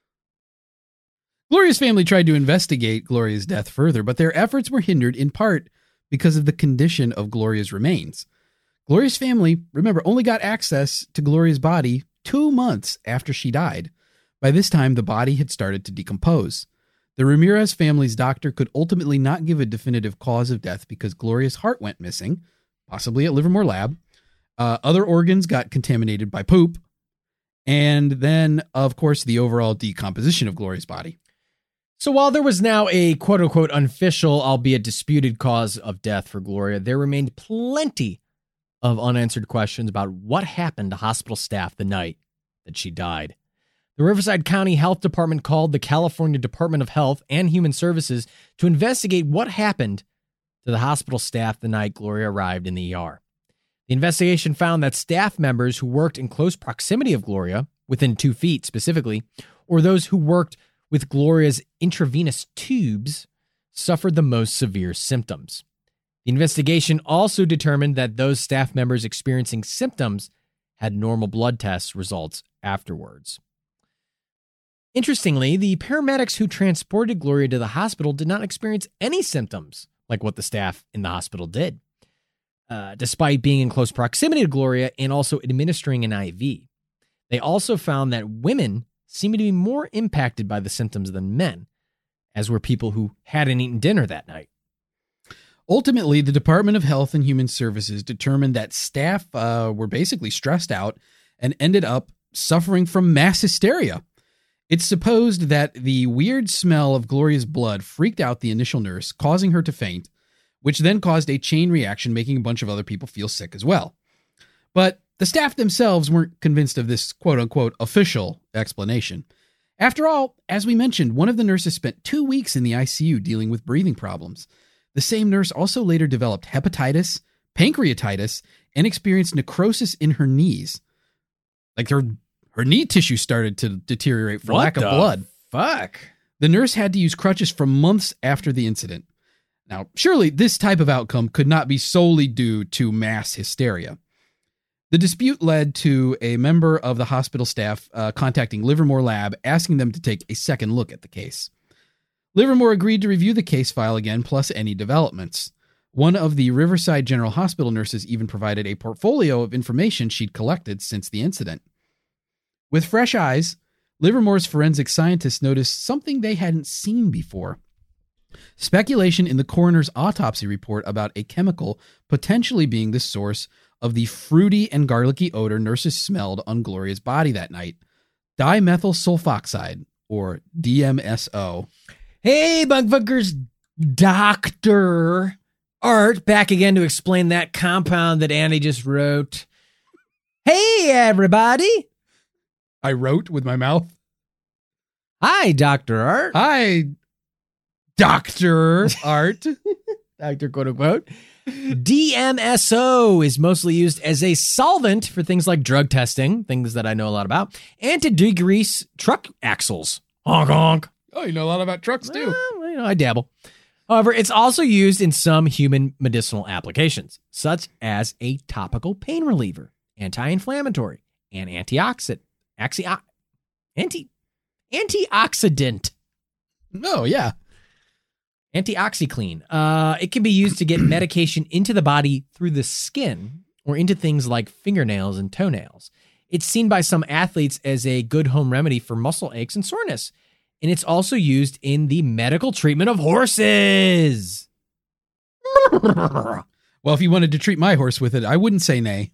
D: Gloria's family tried to investigate Gloria's death further, but their efforts were hindered in part because of the condition of Gloria's remains. Gloria's family, remember, only got access to Gloria's body two months after she died. By this time, the body had started to decompose. The Ramirez family's doctor could ultimately not give a definitive cause of death because Gloria's heart went missing, possibly at Livermore Lab. Uh, other organs got contaminated by poop. And then, of course, the overall decomposition of Gloria's body.
C: So while there was now a quote-unquote unofficial, albeit disputed cause of death for Gloria, there remained plenty of unanswered questions about what happened to hospital staff the night that she died. The Riverside County Health Department called the California Department of Health and Human Services to investigate what happened to the hospital staff the night Gloria arrived in the E R. The investigation found that staff members who worked in close proximity of Gloria, within two feet specifically, or those who worked with Gloria's intravenous tubes, suffered the most severe symptoms. The investigation also determined that those staff members experiencing symptoms had normal blood test results afterwards. Interestingly, the paramedics who transported Gloria to the hospital did not experience any symptoms like what the staff in the hospital did, uh, despite being in close proximity to Gloria and also administering an I V. They also found that women seemed to be more impacted by the symptoms than men, as were people who hadn't eaten dinner that night.
D: Ultimately, the Department of Health and Human Services determined that staff uh, were basically stressed out and ended up suffering from mass hysteria. It's supposed that the weird smell of Gloria's blood freaked out the initial nurse, causing her to faint, which then caused a chain reaction, making a bunch of other people feel sick as well. But the staff themselves weren't convinced of this quote-unquote official explanation. After all, as we mentioned, one of the nurses spent two weeks in the I C U dealing with breathing problems. The same nurse also later developed hepatitis, pancreatitis, and experienced necrosis in her knees. Like her, her knee tissue started to deteriorate for
C: What
D: lack of
C: the
D: blood.
C: Fuck.
D: The nurse had to use crutches for months after the incident. Now, surely this type of outcome could not be solely due to mass hysteria. The dispute led to a member of the hospital staff uh, contacting Livermore Lab, asking them to take a second look at the case. Livermore agreed to review the case file again, plus any developments. One of the Riverside General Hospital nurses even provided a portfolio of information she'd collected since the incident. With fresh eyes, Livermore's forensic scientists noticed something they hadn't seen before. Speculation in the coroner's autopsy report about a chemical potentially being the source of the fruity and garlicky odor nurses smelled on Gloria's body that night. Dimethyl sulfoxide, or D M S O.
C: Hey, Bugfuckers, Doctor Art, back again to explain that compound that Andy just wrote. Hey, everybody.
D: I wrote with my mouth.
C: Hi, Doctor Art.
D: Hi, Doctor Art.
C: Doctor quote unquote. D M S O is mostly used as a solvent for things like drug testing, things that I know a lot about, and to degrease truck axles. Honk, honk.
D: Oh, you know a lot about trucks, too.
C: Well, you know, I dabble. However, it's also used in some human medicinal applications, such as a topical pain reliever, anti-inflammatory, and antioxidant. Axi- anti, antioxidant.
D: Oh, yeah.
C: Antioxyclean. Uh, it can be used to get medication into the body through the skin or into things like fingernails and toenails. It's seen by some athletes as a good home remedy for muscle aches and soreness. And it's also used in the medical treatment of horses.
D: Well, if you wanted to treat my horse with it, I wouldn't say nay.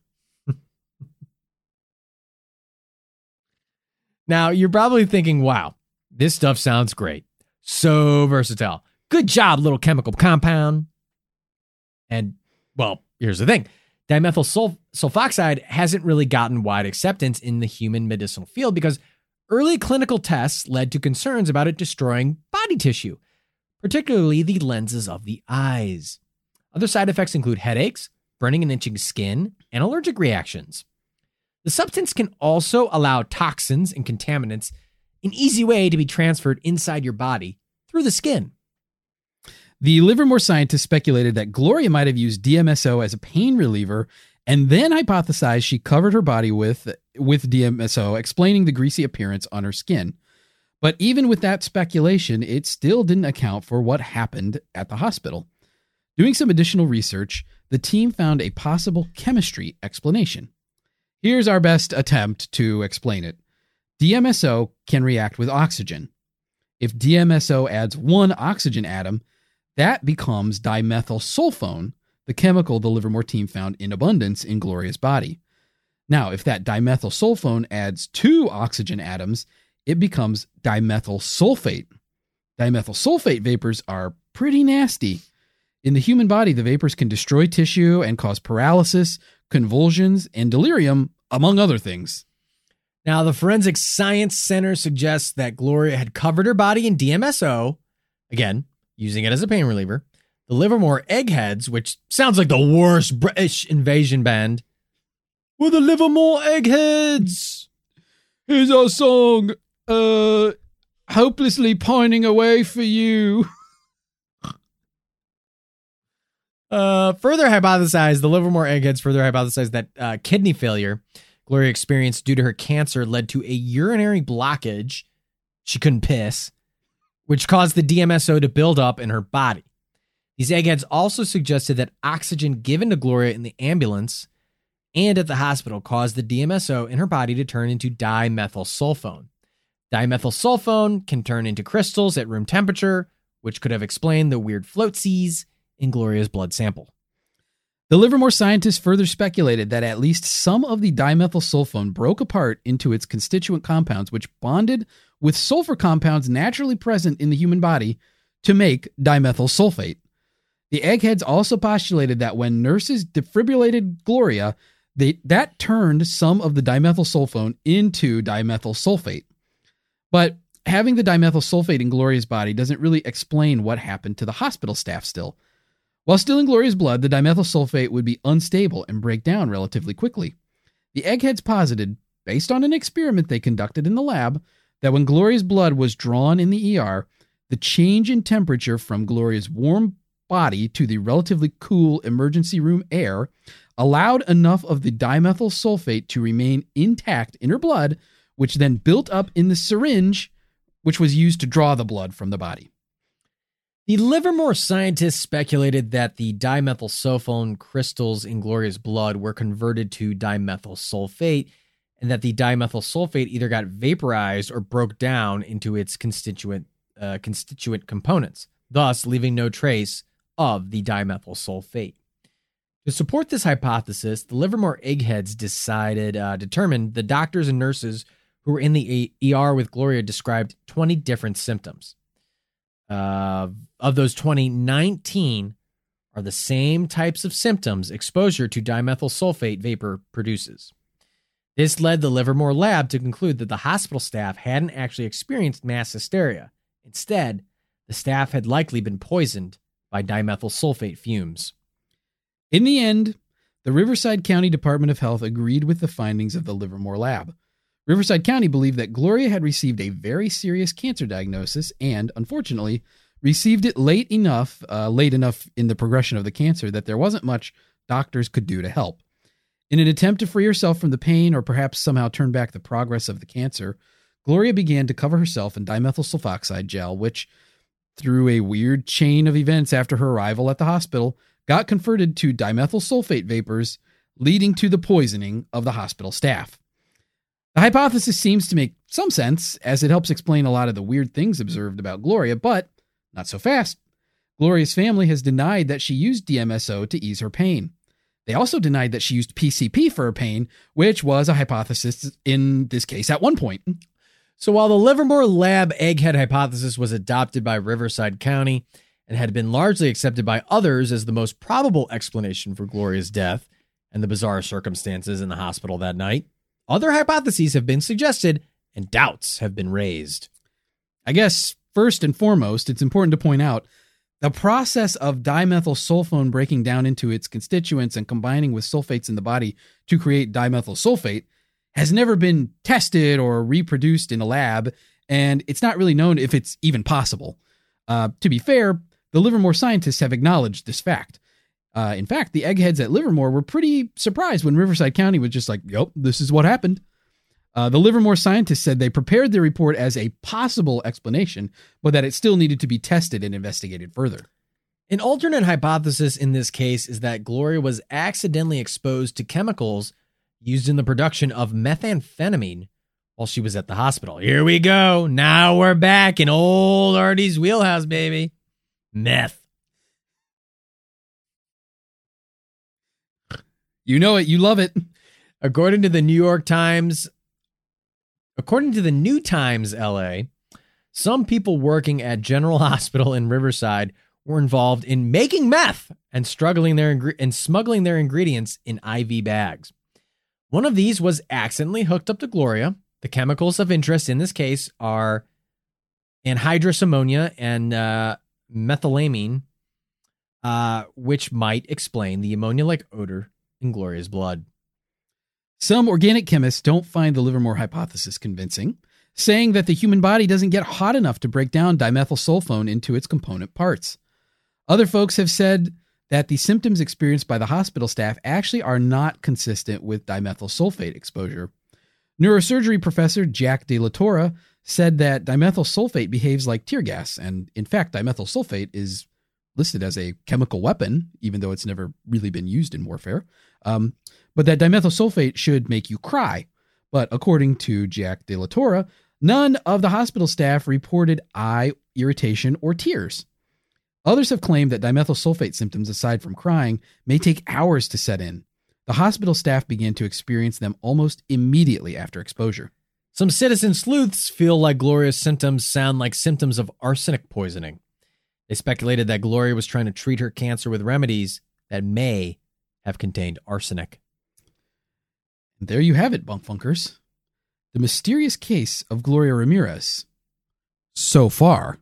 C: Now, you're probably thinking, wow, this stuff sounds great. So versatile. Good job, little chemical compound. And, well, here's the thing. Dimethyl sulf- sulfoxide hasn't really gotten wide acceptance in the human medicinal field because early clinical tests led to concerns about it destroying body tissue, particularly the lenses of the eyes. Other side effects include headaches, burning and itching skin, and allergic reactions. The substance can also allow toxins and contaminants an easy way to be transferred inside your body through the skin.
D: The Livermore scientists speculated that Gloria might have used D M S O as a pain reliever and then hypothesized she covered her body with, with D M S O, explaining the greasy appearance on her skin. But even with that speculation, it still didn't account for what happened at the hospital. Doing some additional research, the team found a possible chemistry explanation. Here's our best attempt to explain it. D M S O can react with oxygen. If D M S O adds one oxygen atom, that becomes dimethyl sulfone, the chemical the Livermore team found in abundance in Gloria's body. Now, if that dimethyl sulfone adds two oxygen atoms, it becomes dimethyl sulfate. Dimethyl sulfate vapors are pretty nasty. In the human body, the vapors can destroy tissue and cause paralysis, convulsions, and delirium, among other things.
C: Now, the Forensic Science Center suggests that Gloria had covered her body in D M S O, again, using it as a pain reliever. The Livermore Eggheads, which sounds like the worst British invasion band. We're the Livermore Eggheads.
D: Here's our song, uh, Hopelessly Pining Away for You.
C: Uh, further hypothesized, the Livermore Eggheads further hypothesized that uh, kidney failure Gloria experienced due to her cancer led to a urinary blockage. She couldn't piss, which caused the D M S O to build up in her body. These eggheads also suggested that oxygen given to Gloria in the ambulance and at the hospital caused the D M S O in her body to turn into dimethyl sulfone. Dimethyl sulfone can turn into crystals at room temperature, which could have explained the weird floatsies in Gloria's blood sample.
D: The Livermore scientists further speculated that at least some of the dimethyl sulfone broke apart into its constituent compounds, which bonded with sulfur compounds naturally present in the human body to make dimethyl sulfate. The eggheads also postulated that when nurses defibrillated Gloria, they, that turned some of the dimethyl sulfone into dimethyl sulfate. But having the dimethyl sulfate in Gloria's body doesn't really explain what happened to the hospital staff still. While still in Gloria's blood, the dimethyl sulfate would be unstable and break down relatively quickly. The eggheads posited, based on an experiment they conducted in the lab, that when Gloria's blood was drawn in the E R, the change in temperature from Gloria's warm body to the relatively cool emergency room air allowed enough of the dimethyl sulfate to remain intact in her blood, which then built up in the syringe, which was used to draw the blood from the body.
C: The Livermore scientists speculated that the dimethyl sulfone crystals in Gloria's blood were converted to dimethyl sulfate, and that the dimethyl sulfate either got vaporized or broke down into its constituent uh, constituent components, thus leaving no trace of the dimethyl sulfate. To support this hypothesis, the Livermore eggheads decided, uh, determined the doctors and nurses who were in the E R with Gloria described twenty different symptoms. Uh, of those twenty, nineteen are the same types of symptoms exposure to dimethyl sulfate vapor produces. This led the Livermore lab to conclude that the hospital staff hadn't actually experienced mass hysteria. Instead, the staff had likely been poisoned by dimethyl sulfate fumes.
D: In the end, the Riverside County Department of Health agreed with the findings of the Livermore lab. Riverside County believed that Gloria had received a very serious cancer diagnosis and, unfortunately, received it late enough, uh, late enough in the progression of the cancer that there wasn't much doctors could do to help. In an attempt to free herself from the pain or perhaps somehow turn back the progress of the cancer, Gloria began to cover herself in dimethyl sulfoxide gel, which through a weird chain of events after her arrival at the hospital, got converted to dimethyl sulfate vapors, leading to the poisoning of the hospital staff. The hypothesis seems to make some sense, as it helps explain a lot of the weird things observed about Gloria, but not so fast. Gloria's family has denied that she used D M S O to ease her pain. They also denied that she used P C P for her pain, which was a hypothesis in this case at one point.
C: So while the Livermore lab egghead hypothesis was adopted by Riverside County and had been largely accepted by others as the most probable explanation for Gloria's death and the bizarre circumstances in the hospital that night, other hypotheses have been suggested and doubts have been raised.
D: I guess, first and foremost, it's important to point out the process of dimethyl sulfone breaking down into its constituents and combining with sulfates in the body to create dimethyl sulfate has never been tested or reproduced in a lab, and it's not really known if it's even possible. Uh, to be fair, the Livermore scientists have acknowledged this fact. Uh, in fact, the eggheads at Livermore were pretty surprised when Riverside County was just like, yep, this is what happened. Uh, the Livermore scientists said they prepared their report as a possible explanation, but that it still needed to be tested and investigated further.
C: An alternate hypothesis in this case is that Gloria was accidentally exposed to chemicals used in the production of methamphetamine while she was at the hospital. Here we go. Now we're back in old Artie's wheelhouse, baby. Meth.
D: You know it. You love it.
C: According to the New York Times, according to the New Times L A, some people working at General Hospital in Riverside were involved in making meth and struggling their ingre- and smuggling their ingredients in I V bags. One of these was accidentally hooked up to Gloria. The chemicals of interest in this case are anhydrous ammonia and uh, methylamine, uh, which might explain the ammonia-like odor in Gloria's blood.
D: Some organic chemists don't find the Livermore hypothesis convincing, saying that the human body doesn't get hot enough to break down dimethyl sulfone into its component parts. Other folks have said that the symptoms experienced by the hospital staff actually are not consistent with dimethyl sulfate exposure. Neurosurgery professor Jack De La Torre said that dimethyl sulfate behaves like tear gas, and in fact, dimethyl sulfate is listed as a chemical weapon, even though it's never really been used in warfare. Um, but that dimethyl sulfate should make you cry. But according to Jack De La Torre, none of the hospital staff reported eye irritation or tears. Others have claimed that dimethyl sulfate symptoms, aside from crying, may take hours to set in. The hospital staff began to experience them almost immediately after exposure.
C: Some citizen sleuths feel like Gloria's symptoms sound like symptoms of arsenic poisoning. They speculated that Gloria was trying to treat her cancer with remedies that may have contained arsenic.
D: And there you have it, bunkfunkers. The mysterious case of Gloria Ramirez. So far.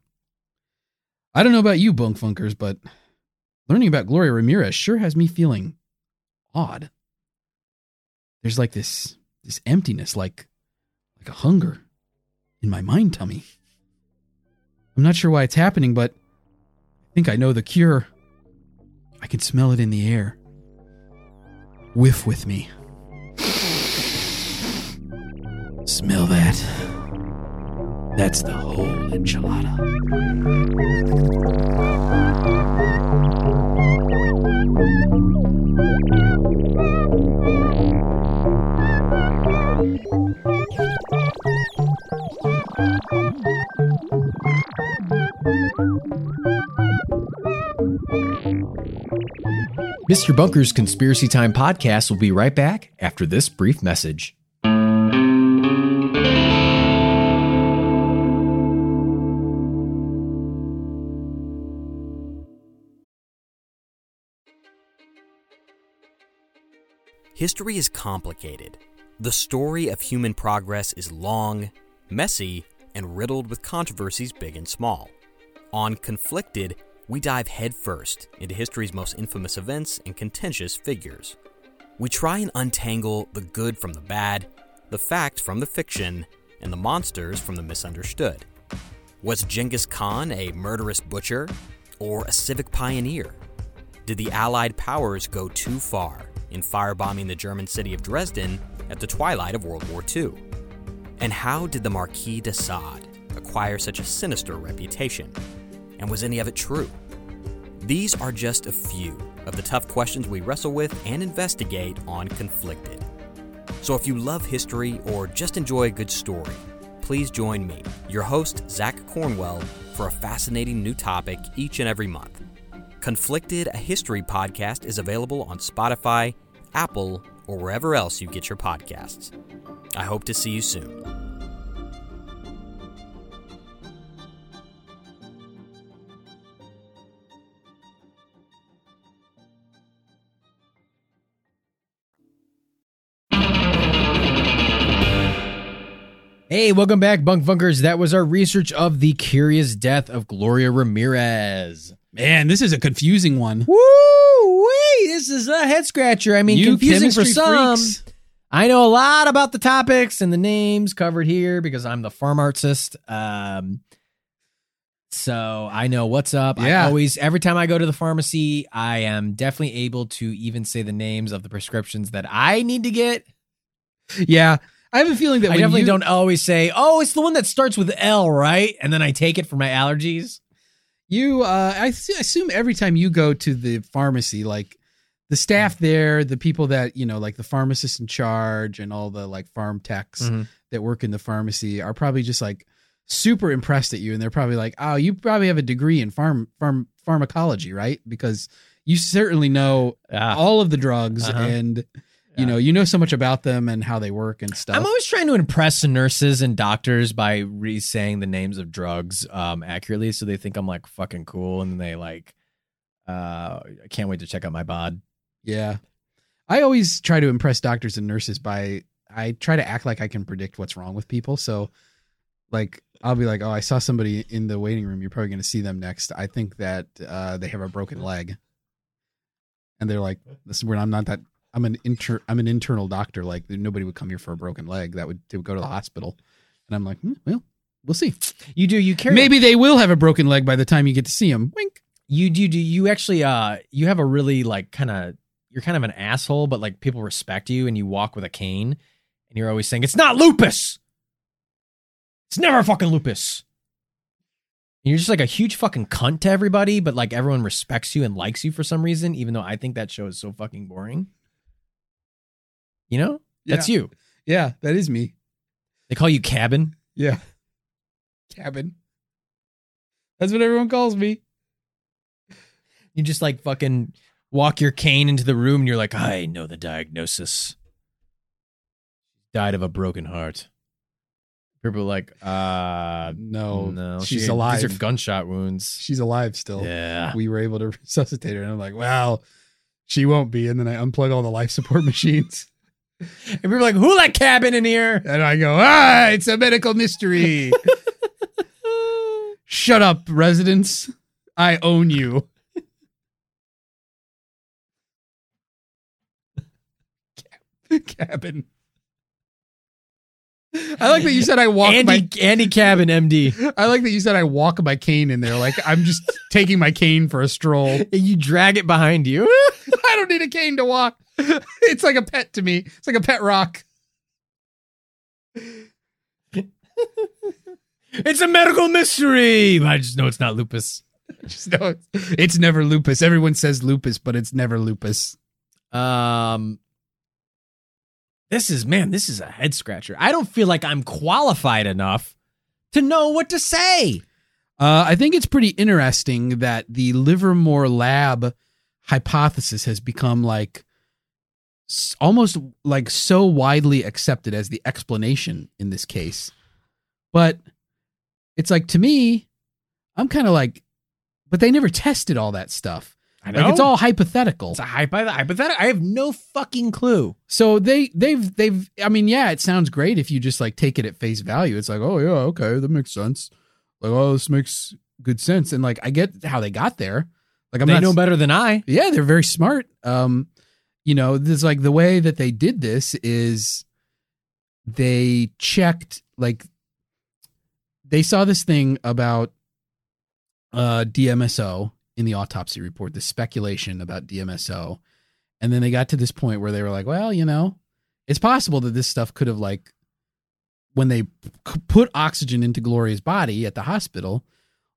D: I don't know about you, bunkfunkers, but learning about Gloria Ramirez sure has me feeling odd. There's like this this emptiness, like like a hunger in my mind tummy. I'm not sure why it's happening, but I think I know the cure. I can smell it in the air. Whiff with me. Smell that. That's the whole enchilada.
C: Mister Bunker's Conspiracy Time podcast will be right back after this brief message.
E: History is complicated. The story of human progress is long, messy, and riddled with controversies big and small. On Conflicted, we dive headfirst into history's most infamous events and contentious figures. We try and untangle the good from the bad, the fact from the fiction, and the monsters from the misunderstood. Was Genghis Khan a murderous butcher or a civic pioneer? Did the Allied powers go too far in firebombing the German city of Dresden at the twilight of World War Two? And how did the Marquis de Sade acquire such a sinister reputation? And was any of it true? These are just a few of the tough questions we wrestle with and investigate on Conflicted. So if you love history or just enjoy a good story, please join me, your host, Zach Cornwell, for a fascinating new topic each and every month. Conflicted, a history podcast, is available on Spotify, Apple, or wherever else you get your podcasts. I hope to see you soon.
C: Hey, welcome back, Bunk Funkers. That was our research of the curious death of Gloria Ramirez.
D: Man, this is a confusing one.
C: Woo! Wait, this is a head scratcher. I mean,
D: You
C: confusing for
D: chemistry
C: some.
D: freaks.
C: I know a lot about the topics and the names covered here because I'm the pharmacist. Um, so I know what's up.
D: Yeah.
C: I always, every time I go to the pharmacy, I am definitely able to even say the names of the prescriptions that I need to get.
D: Yeah, I have a feeling that
C: I
D: when
C: definitely
D: you,
C: don't always say, "Oh, it's the one that starts with L, right?" And then I take it for my allergies.
D: You, uh, I s- assume every time you go to the pharmacy, like the staff there, the people that, you know, like the pharmacist in charge and all the like farm techs
C: Mhm.
D: that work in the pharmacy are probably just like super impressed at you. And they're probably like, oh, you probably have a degree in farm, farm pharmacology, right? Because you certainly know
C: Ah.
D: all of the drugs
C: Uh-huh.
D: and, you
C: Yeah.
D: know, you know so much about them and how they work and stuff.
C: I'm always trying to impress nurses and doctors by re-saying the names of drugs um, accurately, so they think I'm like fucking cool, and they like, uh, I can't wait to check out my bod.
D: Yeah. I always try to impress doctors and nurses by I try to act like I can predict what's wrong with people. So like I'll be like, "Oh, I saw somebody in the waiting room. You're probably going to see them next. I think that uh, they have a broken leg." And they're like, "This is where I'm not that I'm an inter I'm an internal doctor. Like nobody would come here for a broken leg. That would they would go to the hospital." And I'm like, hmm, "Well, we'll see.
C: You do you carry
D: Maybe they will have a broken leg by the time you get to see them." Wink.
C: you do do you actually uh you have a really like kind of you're kind of an asshole, but like people respect you, and you walk with a cane, and you're always saying it's not lupus. It's never fucking lupus. And you're just like a huge fucking cunt to everybody, but like everyone respects you and likes you for some reason, even though I think that show is so fucking boring. You know? That's you.
D: Yeah, that is me.
C: They call you Cabin.
D: Yeah. Cabin. That's what everyone calls me.
C: You just like fucking walk your cane into the room and you're like, I know the diagnosis. Died of a broken heart. People are like, uh,
D: No,
C: no.
D: she's
C: she-
D: alive.
C: These are gunshot wounds.
D: She's alive still.
C: Yeah.
D: We were able to resuscitate her. And I'm like, well, she won't be. And then I unplug all the life support machines.
C: And people are like, who let Cabin in here?
D: And I go, ah, it's a medical mystery. Shut up, residents. I own you. Cabin. I like that you said I walk
C: Andy,
D: my
C: Andy Cabin, M D.
D: I like that you said I walk my cane in there. Like I'm just taking my cane for a stroll.
C: And you drag it behind you.
D: I don't need a cane to walk. It's like a pet to me. It's like a pet rock.
C: It's a medical mystery. I just know it's not lupus.
D: Just know it's, it's never lupus. Everyone says lupus, but it's never lupus.
C: Um, this is, man, this is a head scratcher. I don't feel like I'm qualified enough to know what to say.
D: Uh, I think it's pretty interesting that the Livermore lab hypothesis has become like s- almost like so widely accepted as the explanation in this case. But it's like, to me, I'm kind of like, but they never tested all that stuff.
C: I
D: Like it's all hypothetical.
C: It's a hypo- hypothetical. I have no fucking clue.
D: So they they've they've I mean, yeah, it sounds great if you just like take it at face value. It's like, oh yeah, okay, that makes sense. Like, oh, this makes good sense. And like I get how they got there. Like I'm
C: They
D: not
C: know better than I.
D: Yeah, they're very smart. Um, you know, this like the way that they did this is they checked like they saw this thing about uh D M S O in the autopsy report, the speculation about D M S O. And then they got to this point where they were like, well, you know, it's possible that this stuff could have like, when they p- put oxygen into Gloria's body at the hospital,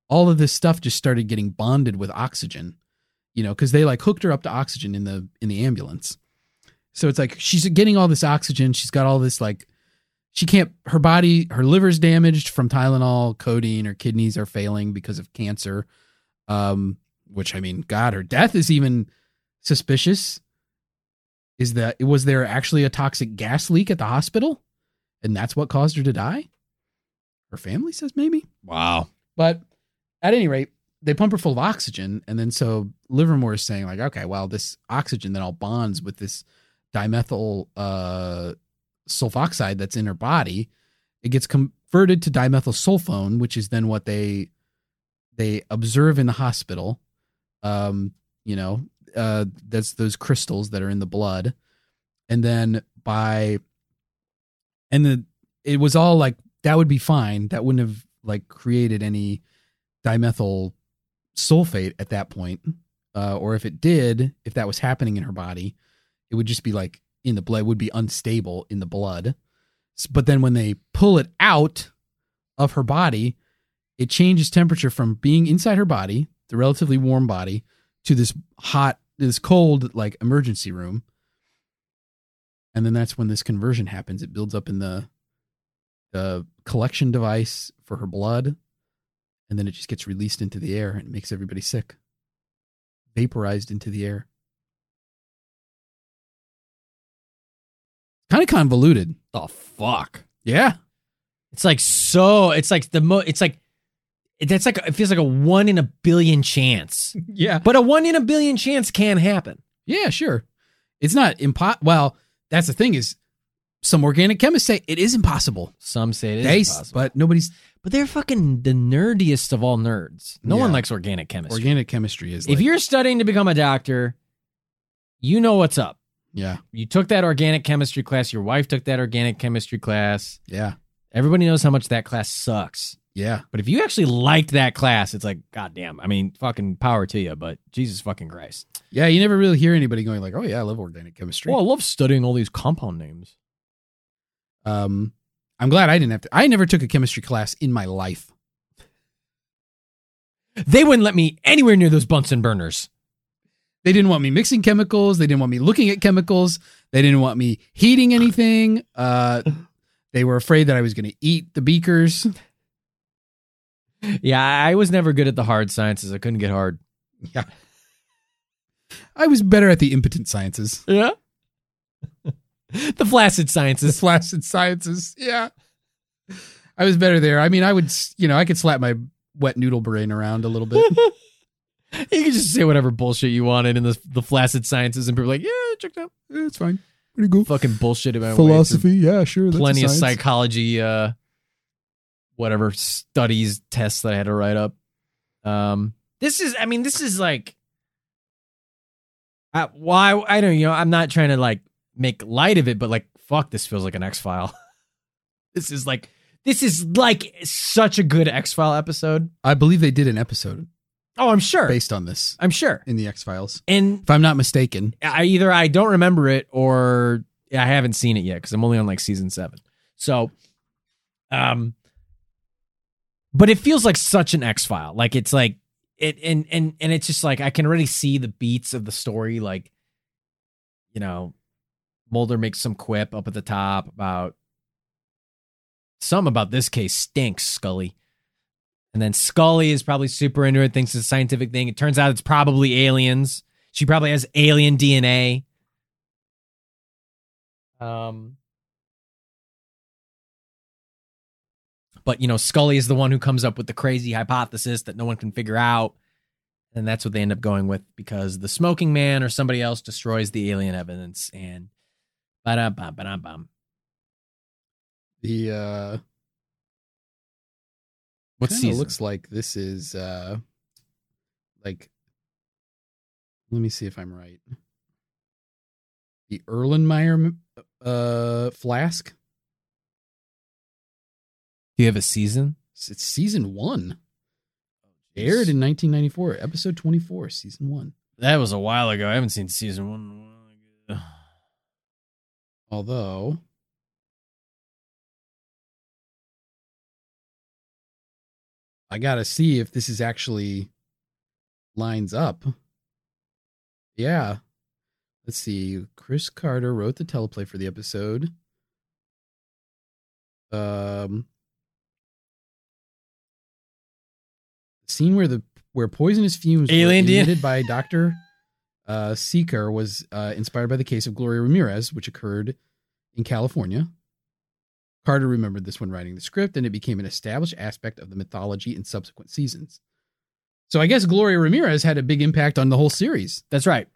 D: all of this stuff just started getting bonded with oxygen, you know, because they like hooked her up to oxygen in the in the ambulance. So it's like she's getting all this oxygen. She's got all this like, she can't, her body, her liver's damaged from Tylenol, codeine, her kidneys are failing because of cancer. Um, which I mean, God, her death is even suspicious. Is that, was there actually a toxic gas leak at the hospital? And that's what caused her to die? Her family says maybe.
C: Wow.
D: But at any rate, they pump her full of oxygen. And then so Livermore is saying like, okay, well, this oxygen then all bonds with this dimethyl uh, sulfoxide that's in her body. It gets converted to dimethyl sulfone, which is then what they they observe in the hospital. Um, you know, uh, that's those crystals that are in the blood. And then by, and the, it was all like, that would be fine. That wouldn't have like created any dimethyl sulfate at that point. Uh, or if it did, if that was happening in her body, it would just be like in the blood, it would be unstable in the blood. But then when they pull it out of her body, it changes temperature from being inside her body, the relatively warm body, to this hot, this cold, like emergency room. And then that's when this conversion happens. It builds up in the, the collection device for her blood. And then it just gets released into the air and makes everybody sick. Vaporized into the air. Kind of convoluted.
C: Oh, fuck.
D: Yeah.
C: It's like so, it's like the mo, it's like, that's like, it feels like a one in a billion chance.
D: Yeah.
C: But a one in a billion chance can happen.
D: Yeah, sure. It's not impo- well, that's the thing is some organic chemists say it is impossible.
C: Some say it is
D: They,
C: impossible.
D: but nobody's.
C: But they're fucking the nerdiest of all nerds. No
D: Yeah.
C: one likes organic chemistry.
D: Organic chemistry is
C: if
D: like,
C: you're studying to become a doctor, you know what's up.
D: yeah,
C: You took that organic chemistry class. Your wife took that organic chemistry class.
D: yeah,
C: Everybody knows how much that class sucks.
D: yeah.
C: But if you actually liked that class, it's like, goddamn. I mean, fucking power to you, but Jesus fucking Christ.
D: Yeah, you never really hear anybody going like, oh yeah, I love organic chemistry.
C: Well, I love studying all these compound names.
D: Um, I'm glad I didn't have to. I never took a chemistry class in my life.
C: They wouldn't let me anywhere near those Bunsen burners.
D: They didn't want me mixing chemicals. They didn't want me looking at chemicals. They didn't want me heating anything. Uh, they were afraid that I was going to eat the beakers.
C: Yeah, I was never good at the hard sciences. I couldn't get hard.
D: Yeah. I was better at the impotent sciences.
C: Yeah. The flaccid
D: The
C: sciences.
D: flaccid sciences. Yeah. I was better there. I mean, I would, you know, I could slap my wet noodle brain around a little bit.
C: You could just say whatever bullshit you wanted in the the flaccid sciences, and people are like, yeah, check it out.
D: Yeah, it's fine. Pretty cool.
C: Fucking bullshit about
D: Philosophy. Yeah, sure. That's
C: Plenty
D: a
C: of
D: science.
C: psychology, uh, whatever studies tests that I had to write up. Um, this is, I mean, this is like, uh, why well, I, I don't, you know, I'm not trying to like make light of it, but like, fuck, this feels like an X-File. This is like, this is like such a good X-File episode.
D: I believe they did an episode
C: Oh, I'm sure.
D: based on this
C: I'm sure.
D: in the X-Files.
C: And
D: If I'm not mistaken.
C: I either I don't remember it or I haven't seen it yet because I'm only on like season seven. So, um, but it feels like such an X-File. Like it's like it, and and and it's just like I can already see the beats of the story. Like, you know, Mulder makes some quip up at the top about some about this case stinks, Scully. And then Scully is probably super into it, thinks it's a scientific thing. It turns out it's probably aliens. She probably has alien D N A. Um, but, you know, Scully is the one who comes up with the crazy hypothesis that no one can figure out. And that's what they end up going with because the smoking man or somebody else destroys the alien evidence. And ba-da-bum, ba-da-bum.
D: The, uh,
C: What
D: kinda
C: season?
D: looks like this is, uh, like, let me see if I'm right. The Erlenmeyer, uh, flask.
C: Do you have a season?
D: It's, it's season one. Aired in nineteen ninety-four, episode twenty-four, season one.
C: That was a while ago. I haven't seen season one.
D: Although, I gotta see if this is actually lines up. Yeah. Let's see. Chris Carter wrote the teleplay for the episode. Um, the scene where the where poisonous fumes
C: Alien
D: were
C: D N A.
D: emitted by Doctor Uh, Seeker was uh, inspired by the case of Gloria Ramirez, which occurred in California. Carter remembered this when writing the script, and it became an established aspect of the mythology in subsequent seasons. So I guess Gloria Ramirez had a big impact on the whole series.
C: That's right.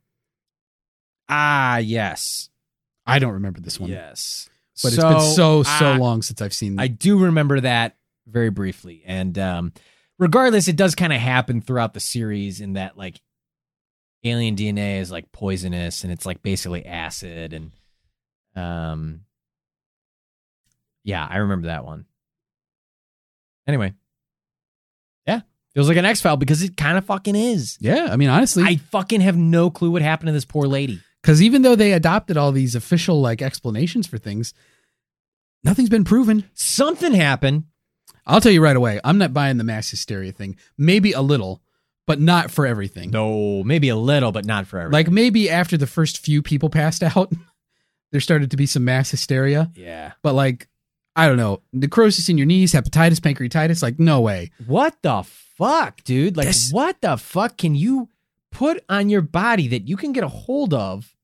C: Ah, yes.
D: I don't remember this one.
C: Yes.
D: But it's been so, so
C: I-
D: long since I've seen
C: I do remember that very briefly. And um, regardless, it does kind of happen throughout the series in that, like, alien D N A is, like, poisonous, and it's, like, basically acid. And, um, yeah, I remember that one. Anyway. Yeah. Feels like an X-File because it kind of fucking is.
D: Yeah, I mean, honestly,
C: I fucking have no clue what happened to this poor lady.
D: because even though they adopted all these official like explanations for things, nothing's been proven.
C: Something happened.
D: I'll tell you right away, I'm not buying the mass hysteria thing. Maybe a little, but not for everything.
C: No, maybe a little, but not for everything.
D: Like maybe after the first few people passed out, there started to be some mass hysteria.
C: Yeah.
D: But like, I don't know, necrosis in your knees, hepatitis, pancreatitis, like no way.
C: What the fuck, dude? Like,
D: This-
C: what the fuck can you put on your body that you can get a hold of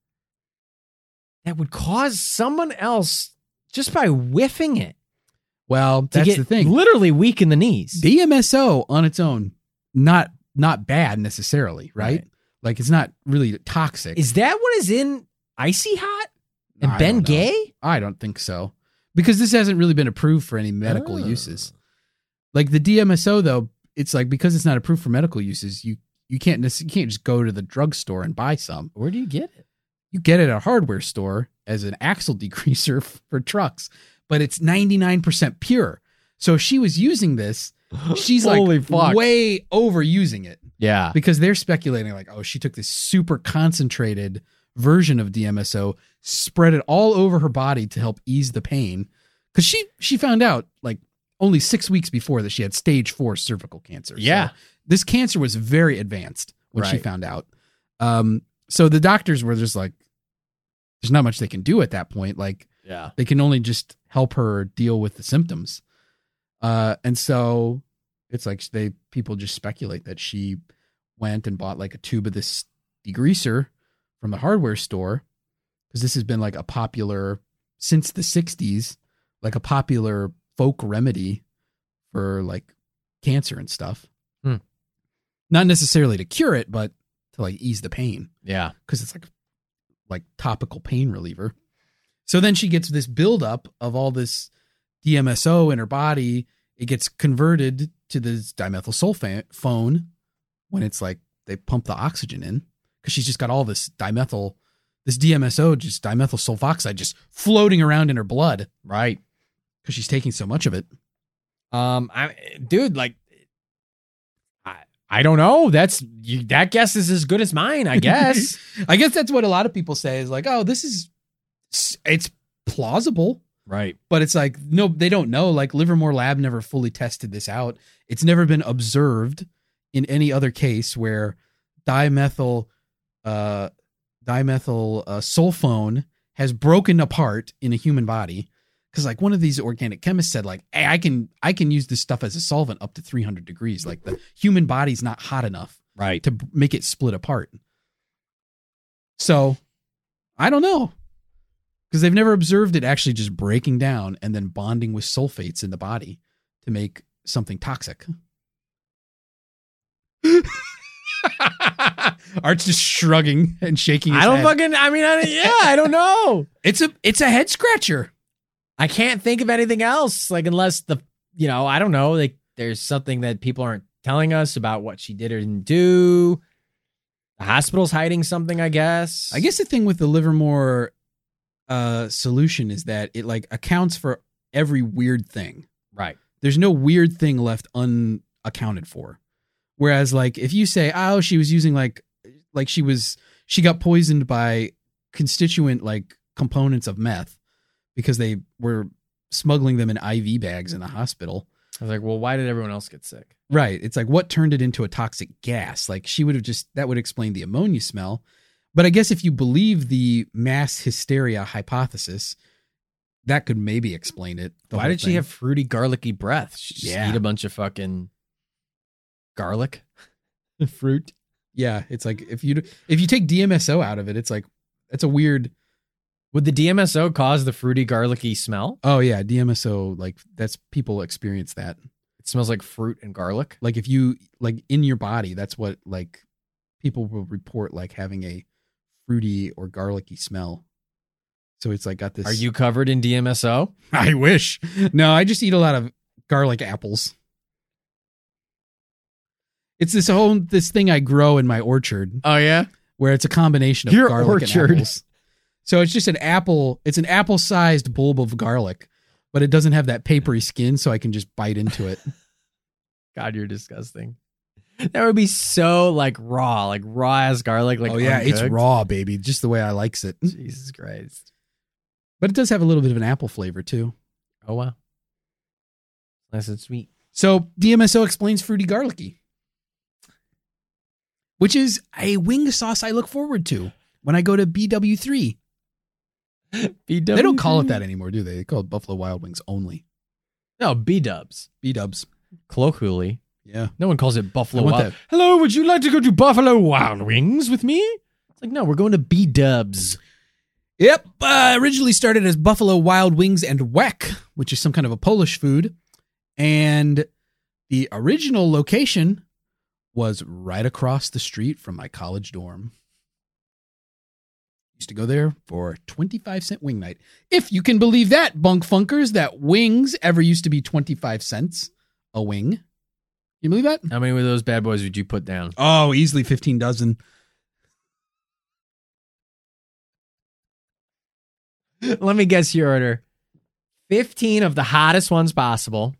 C: that would cause someone else just by whiffing it
D: Well,
C: to
D: that's
C: get
D: the thing.
C: literally weak in the knees?
D: D M S O on its own, not not bad necessarily, right?
C: Right.
D: Like it's not really toxic.
C: Is that what is in Icy Hot and
D: I
C: Ben
D: don't know.
C: Gay?
D: I don't think so. Because this hasn't really been approved for any medical
C: Oh.
D: uses. Like the D M S O though, it's like because it's not approved for medical uses, you you can't nec- you can't just go to the drugstore and buy some.
C: Where do you get it?
D: You get it at a hardware store as an axle degreaser for trucks, but it's ninety-nine percent pure. So if she was using this, she's
C: Holy
D: like
C: fuck.
D: way overusing it.
C: Yeah.
D: Because they're speculating like, oh, she took this super concentrated version of D M S O, spread it all over her body to help ease the pain. Because she she found out like only six weeks before that she had stage four cervical cancer. So
C: Yeah.
D: this cancer was very advanced when she
C: Right.
D: found out. Um, so the doctors were just like, there's not much they can do at that point. Like
C: Yeah.
D: they can only just help her deal with the symptoms. Uh, and so it's like they people just speculate that she went and bought like a tube of this degreaser from the hardware store, because this has been like a popular since the sixties, like a popular folk remedy for like cancer and stuff.
C: Hmm.
D: Not necessarily to cure it, but to like ease the pain,
C: Yeah.
D: because it's like like topical pain reliever. So then she gets this buildup of all this D M S O in her body. It gets converted to this dimethyl sulfone when it's like they pump the oxygen in, because she's just got all this dimethyl, this D M S O, just dimethyl sulfoxide, just floating around in her blood
C: Right.
D: because she's taking so much of it.
C: Um, I, dude, like, I, I don't know. That's you, that guess is as good as mine, I guess.
D: I guess that's what a lot of people say is like, oh, this is, it's plausible.
C: Right.
D: But it's like, no, they don't know. Like Livermore Lab never fully tested this out. It's never been observed in any other case where dimethyl, uh, dimethyl uh, sulfone has broken apart in a human body. Because like one of these organic chemists said, like, hey, I can I can use this stuff as a solvent up to three hundred degrees. Like the human body's not hot enough
C: Right.
D: to b- make it split apart. So I don't know. Because they've never observed it actually just breaking down and then bonding with sulfates in the body to make something toxic. Art's just shrugging and shaking his
C: I don't
D: head.
C: fucking. I mean, I, yeah, I don't know.
D: It's a it's a head scratcher.
C: I can't think of anything else. Like, unless the, you know, I don't know. Like, there's something that people aren't telling us about what she did or didn't do. The hospital's hiding something, I guess.
D: I guess the thing with the Livermore uh, solution is that it like accounts for every weird thing.
C: Right.
D: There's no weird thing left unaccounted for. Whereas like if you say, oh, she was using like like she was she got poisoned by constituent like components of meth because they were smuggling them in I V bags in the hospital.
C: I was like, well, why did everyone else get sick?
D: Right. It's like, what turned it into a toxic gas? Like, she would have just, that would explain the ammonia smell. But I guess if you believe the mass hysteria hypothesis, that could maybe explain it.
C: Why did thing. she have fruity, garlicky breath? She just
D: yeah.
C: eat a bunch of fucking garlic fruit.
D: Yeah. It's like, if you, if you take D M S O out of it, it's like, it's a weird.
C: Would the D M S O cause the fruity, garlicky smell?
D: Oh yeah. D M S O, like that's, people experience that.
C: It smells like fruit and garlic.
D: Like if you, like in your body, that's what like people will report, like having a fruity or garlicky smell. So it's like got this.
C: Are you covered in D M S O?
D: I wish. No, I just eat a lot of garlic apples. It's this whole this thing I grow in my orchard.
C: Oh yeah,
D: where it's a combination of
C: Your
D: garlic
C: orchard.
D: and apples. So it's just an apple. It's an apple-sized bulb of garlic, but it doesn't have that papery skin, so I can just bite into it.
C: God, you're disgusting. That would be so like raw, like raw as garlic. Like
D: oh yeah,
C: uncooked.
D: it's raw, baby, just the way I likes it.
C: Jesus Christ.
D: But it does have a little bit of an apple flavor too.
C: Oh wow, nice and sweet.
D: So D M S O explains fruity garlicky, which is a wing sauce I look forward to when I go to B W three.
C: B W three?
D: They don't call it that anymore, do they? They call it Buffalo Wild Wings only.
C: No, B-dubs.
D: B-dubs.
C: Colloquially.
D: Yeah.
C: No one calls it Buffalo
D: I want
C: Wild.
D: that.
C: Hello, would you like to go to Buffalo Wild Wings with me? It's like, no, we're going to B-dubs.
D: Yep. Uh, originally started as Buffalo Wild Wings and Weck, which is some kind of a Polish food. And the original location was right across the street from my college dorm. Used to go there for twenty-five cent wing night. If you can believe that, bunk funkers, that wings ever used to be twenty-five cents a wing. You believe that?
C: How many of those bad boys would you put down?
D: Oh, easily fifteen dozen.
C: Let me guess your order. fifteen of the hottest ones possible.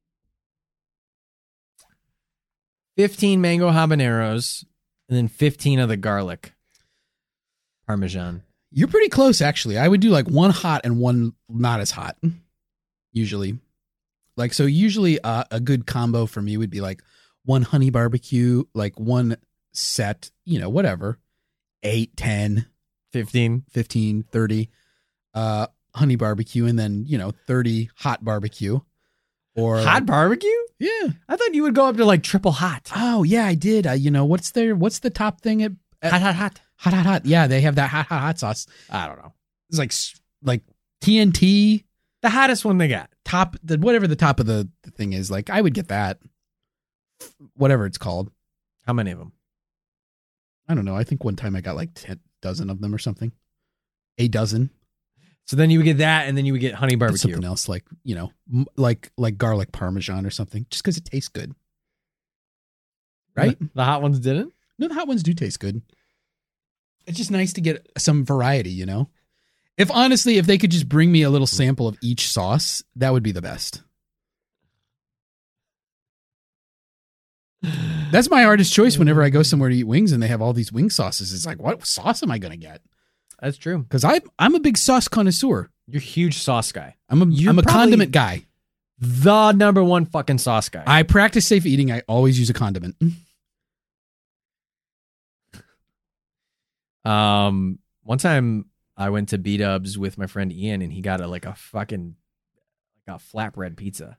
C: fifteen mango habaneros. And then fifteen of the garlic Parmesan.
D: You're pretty close, actually. I would do like one hot and one not as hot, usually. Like, so usually uh, a good combo for me would be like one honey barbecue, like one set, you know, whatever, eight, ten,
C: fifteen,
D: fifteen, thirty, uh, honey barbecue, and then, you know, thirty hot barbecue. Or
C: hot
D: like,
C: barbecue?
D: Yeah.
C: I thought you would go up to like triple hot.
D: Oh, yeah, I did. Uh, you know, what's their, what's the top thing at, at
C: Hot, hot, hot.
D: Hot, hot, hot. Yeah, they have that hot, hot, hot sauce.
C: I don't know.
D: It's like, like T N T.
C: The hottest one they got.
D: Top, the whatever the top of the, the thing is. Like, I would get that. Whatever it's called.
C: How many of them?
D: I don't know. I think one time I got like ten dozen of them or something. A dozen.
C: So then you would get that, and then you would get honey
D: And
C: barbecue.
D: something else, like, you know, m- like like garlic parmesan or something, just because it tastes good. Right?
C: The, the hot ones didn't?
D: No, the hot ones do taste good. It's just nice to get some variety, you know? If honestly, if they could just bring me a little sample of each sauce, that would be the best. That's my hardest choice whenever I go somewhere to eat wings and they have all these wing sauces. It's like, what sauce am I going to get?
C: That's true.
D: Because I'm, I'm a big sauce connoisseur.
C: You're a huge sauce guy.
D: I'm a,
C: You're
D: I'm a
C: probably
D: condiment guy.
C: The number one fucking sauce guy.
D: I practice safe eating. I always use a condiment.
C: Um, one time I went to B-Dubs with my friend Ian, and he got a like a fucking like a flatbread pizza.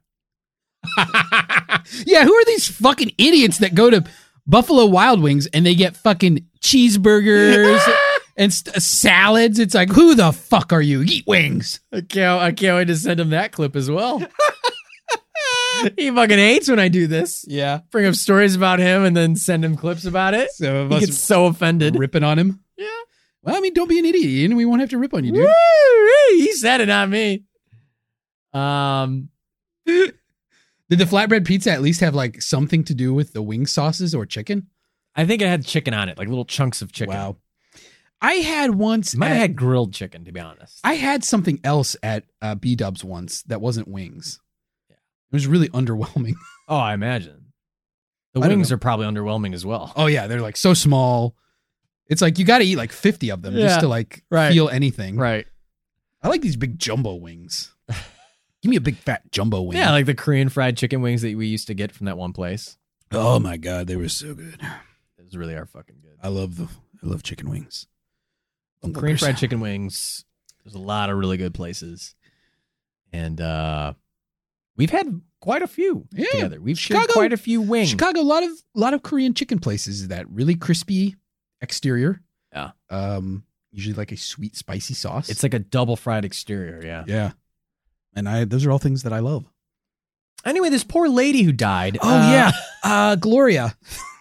D: Yeah, who are these fucking idiots that go to Buffalo Wild Wings and they get fucking cheeseburgers and st- salads? It's like, who the fuck are you? Eat wings.
C: I can't. I can't wait to send him that clip as well. He fucking hates when I do this.
D: Yeah.
C: Bring up stories about him and then send him clips about it.
D: So
C: He gets so offended.
D: ripping on him.
C: Yeah.
D: Well, I mean, don't be an idiot, Ian. We won't have to rip on you, dude.
C: Woo! He said it, not me. Um.
D: Did the flatbread pizza at least have like something to do with the wing sauces or chicken?
C: I think it had chicken on it, like little chunks of chicken.
D: Wow. I had once.
C: It might have
D: at-
C: had grilled chicken, to be honest.
D: I had something else at uh, B-Dubs once that wasn't wings. Yeah. It was really underwhelming.
C: Oh, I imagine. The
D: I don't
C: wings
D: know.
C: are probably underwhelming as well.
D: Oh, yeah. They're like so small. It's like you got to eat like fifty of them
C: Yeah.
D: just to like
C: Right.
D: feel anything.
C: Right.
D: I like these big jumbo wings. Give me a big fat jumbo wing.
C: Yeah, like the Korean fried chicken wings that we used to get from that one place.
D: Oh my God, they were so good.
C: Those really are fucking good.
D: I love the I love chicken wings.
C: Korean fried chicken wings. There's a lot of really good places, and uh, we've had quite a few
D: Yeah,
C: together. We've
D: Chicago-
C: shared quite a few wings.
D: Chicago, a lot of lot of Korean chicken places. That really crispy exterior.
C: Yeah.
D: Um, usually like a sweet spicy sauce.
C: It's like a double fried exterior. Yeah.
D: yeah, and I those are all things that I love.
C: Anyway, this poor lady who died.
D: Oh
C: uh,
D: yeah, uh, Gloria.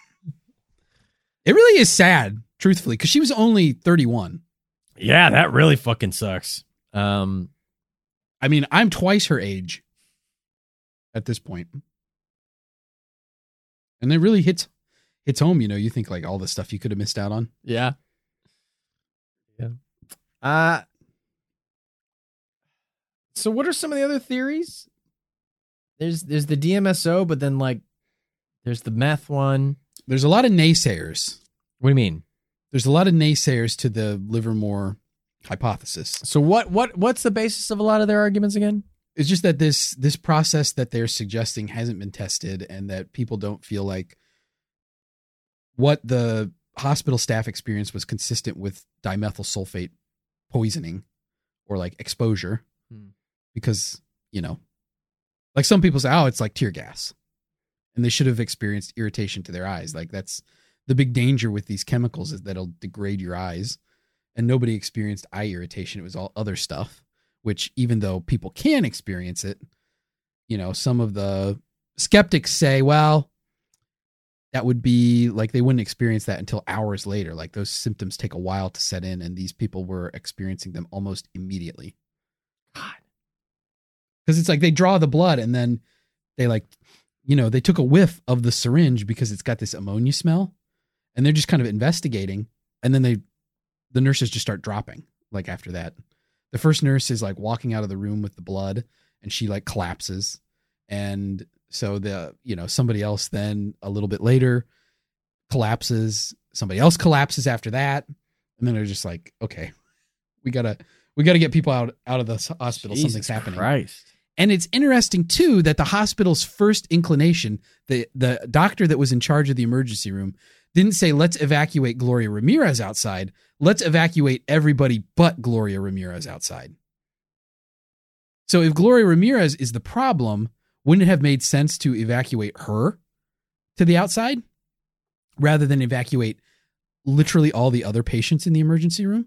D: It really is sad, truthfully, because she was only thirty-one.
C: yeah, that really fucking sucks. Um,
D: I mean, I'm twice her age at this point. And it really hits hits home, you know, you think like all the stuff you could have missed out on.
C: yeah, yeah. Uh, so what are some of the other theories? There's there's the D M S O, but then like there's the meth one.
D: There's a lot of naysayers.
C: What do you mean?
D: There's a lot of naysayers to the Livermore hypothesis.
C: So what what what's the basis of a lot of their arguments again?
D: It's just that this this process that they're suggesting hasn't been tested, and that people don't feel like what the hospital staff experienced was consistent with dimethyl sulfate poisoning or like exposure.
C: Hmm.
D: Because, you know, like some people say, oh, it's like tear gas, and they should have experienced irritation to their eyes. Like that's the big danger with these chemicals, is that it'll degrade your eyes, and nobody experienced eye irritation. It was all other stuff, which even though people can experience it, you know, some of the skeptics say, well, that would be like, they wouldn't experience that until hours later. Like those symptoms take a while to set in, and these people were experiencing them almost immediately. God. Because it's like they draw the blood, and then they like, you know, they took a whiff of the syringe because it's got this ammonia smell, and they're just kind of investigating. And then they, the nurses just start dropping like after that. The first nurse is like walking out of the room with the blood, and she like collapses. And so the, you know, somebody else then a little bit later collapses. Somebody else collapses after that. And then they're just like, okay, we gotta, we gotta get people out, out of the hospital.
C: Jesus
D: Something's happening.
C: Christ.
D: And it's interesting too, that the hospital's first inclination, the, the doctor that was in charge of the emergency room, didn't say, let's evacuate Gloria Ramirez outside. Let's evacuate everybody but Gloria Ramirez outside. So if Gloria Ramirez is the problem, wouldn't it have made sense to evacuate her to the outside rather than evacuate literally all the other patients in the emergency room?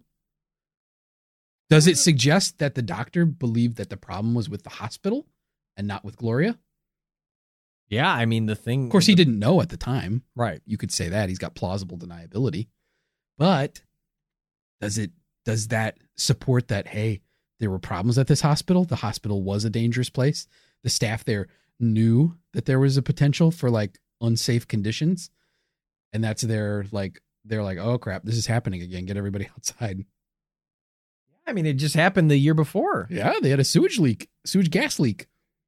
D: Does it suggest that the doctor believed that the problem was with the hospital and not with Gloria?
C: Yeah, I mean the thing.
D: Of course, he didn't know at the time.
C: Right.
D: You could say that. He's got plausible deniability. But does it does that support that, hey, there were problems at this hospital? The hospital was a dangerous place. The staff there knew that there was a potential for like unsafe conditions. And that's their like, they're like, oh crap, this is happening again. Get everybody outside.
C: I mean, it just happened the year before.
D: Yeah, they had a sewage leak, sewage gas leak.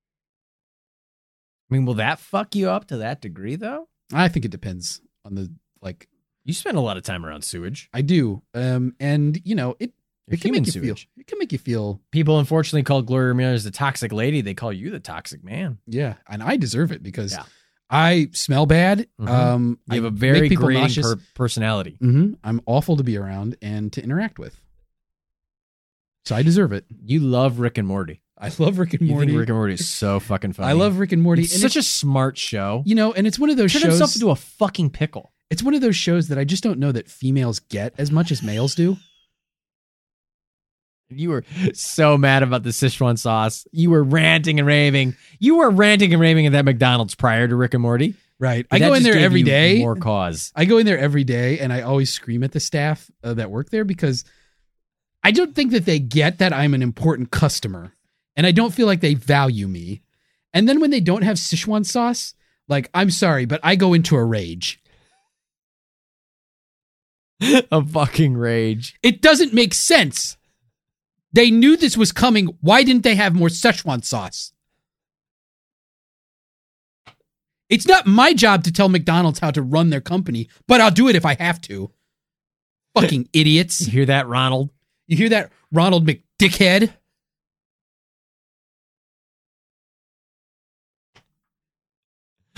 C: I mean, will that fuck you up to that degree, though?
D: I think it depends on the, like,
C: You spend a lot of time around sewage.
D: I do. Um, and you know, it,
C: Your
D: it can
C: human
D: make you feel,
C: sewage.
D: it can make you feel,
C: People unfortunately call Gloria Ramirez the toxic lady. They call you the toxic man.
D: yeah. And I deserve it because
C: Yeah.
D: I smell bad.
C: Mhm.
D: Um,
C: You have
D: I
C: a very
D: make people
C: grating
D: nauseous.
C: per- personality.
D: Mhm. I'm awful to be around and to interact with. So I deserve it.
C: You love Rick and Morty.
D: I love Rick and
C: You
D: Morty.
C: think Rick and Morty is so fucking funny.
D: I love Rick and Morty.
C: It's
D: and
C: such a smart show.
D: you know, and it's one of those
C: Turned
D: shows.
C: himself into a fucking pickle.
D: It's one of those shows that I just don't know that females get as much as males do.
C: You were so mad about the Sichuan sauce. You were ranting and raving. You were ranting and raving at that McDonald's prior to Rick and Morty.
D: Right.
C: But
D: I
C: that
D: go in
C: just
D: there
C: gave
D: every
C: you
D: day.
C: More cause.
D: I go in there every day, and I always scream at the staff uh, that work there because I don't think that they get that I'm an important customer, and I don't feel like they value me. And then when they don't have Sichuan sauce, like, I'm sorry, but I go into a rage.
C: A fucking rage.
D: It doesn't make sense. They knew this was coming. Why didn't they have more Szechuan sauce? It's not my job to tell McDonald's how to run their company, but I'll do it if I have to. Fucking idiots.
C: You hear that, Ronald?
D: You hear that, Ronald McDickhead?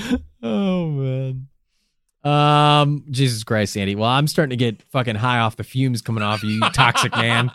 C: Oh man. Um, Jesus Christ, Andy. Well, I'm starting to get fucking high off the fumes coming off you, you toxic man.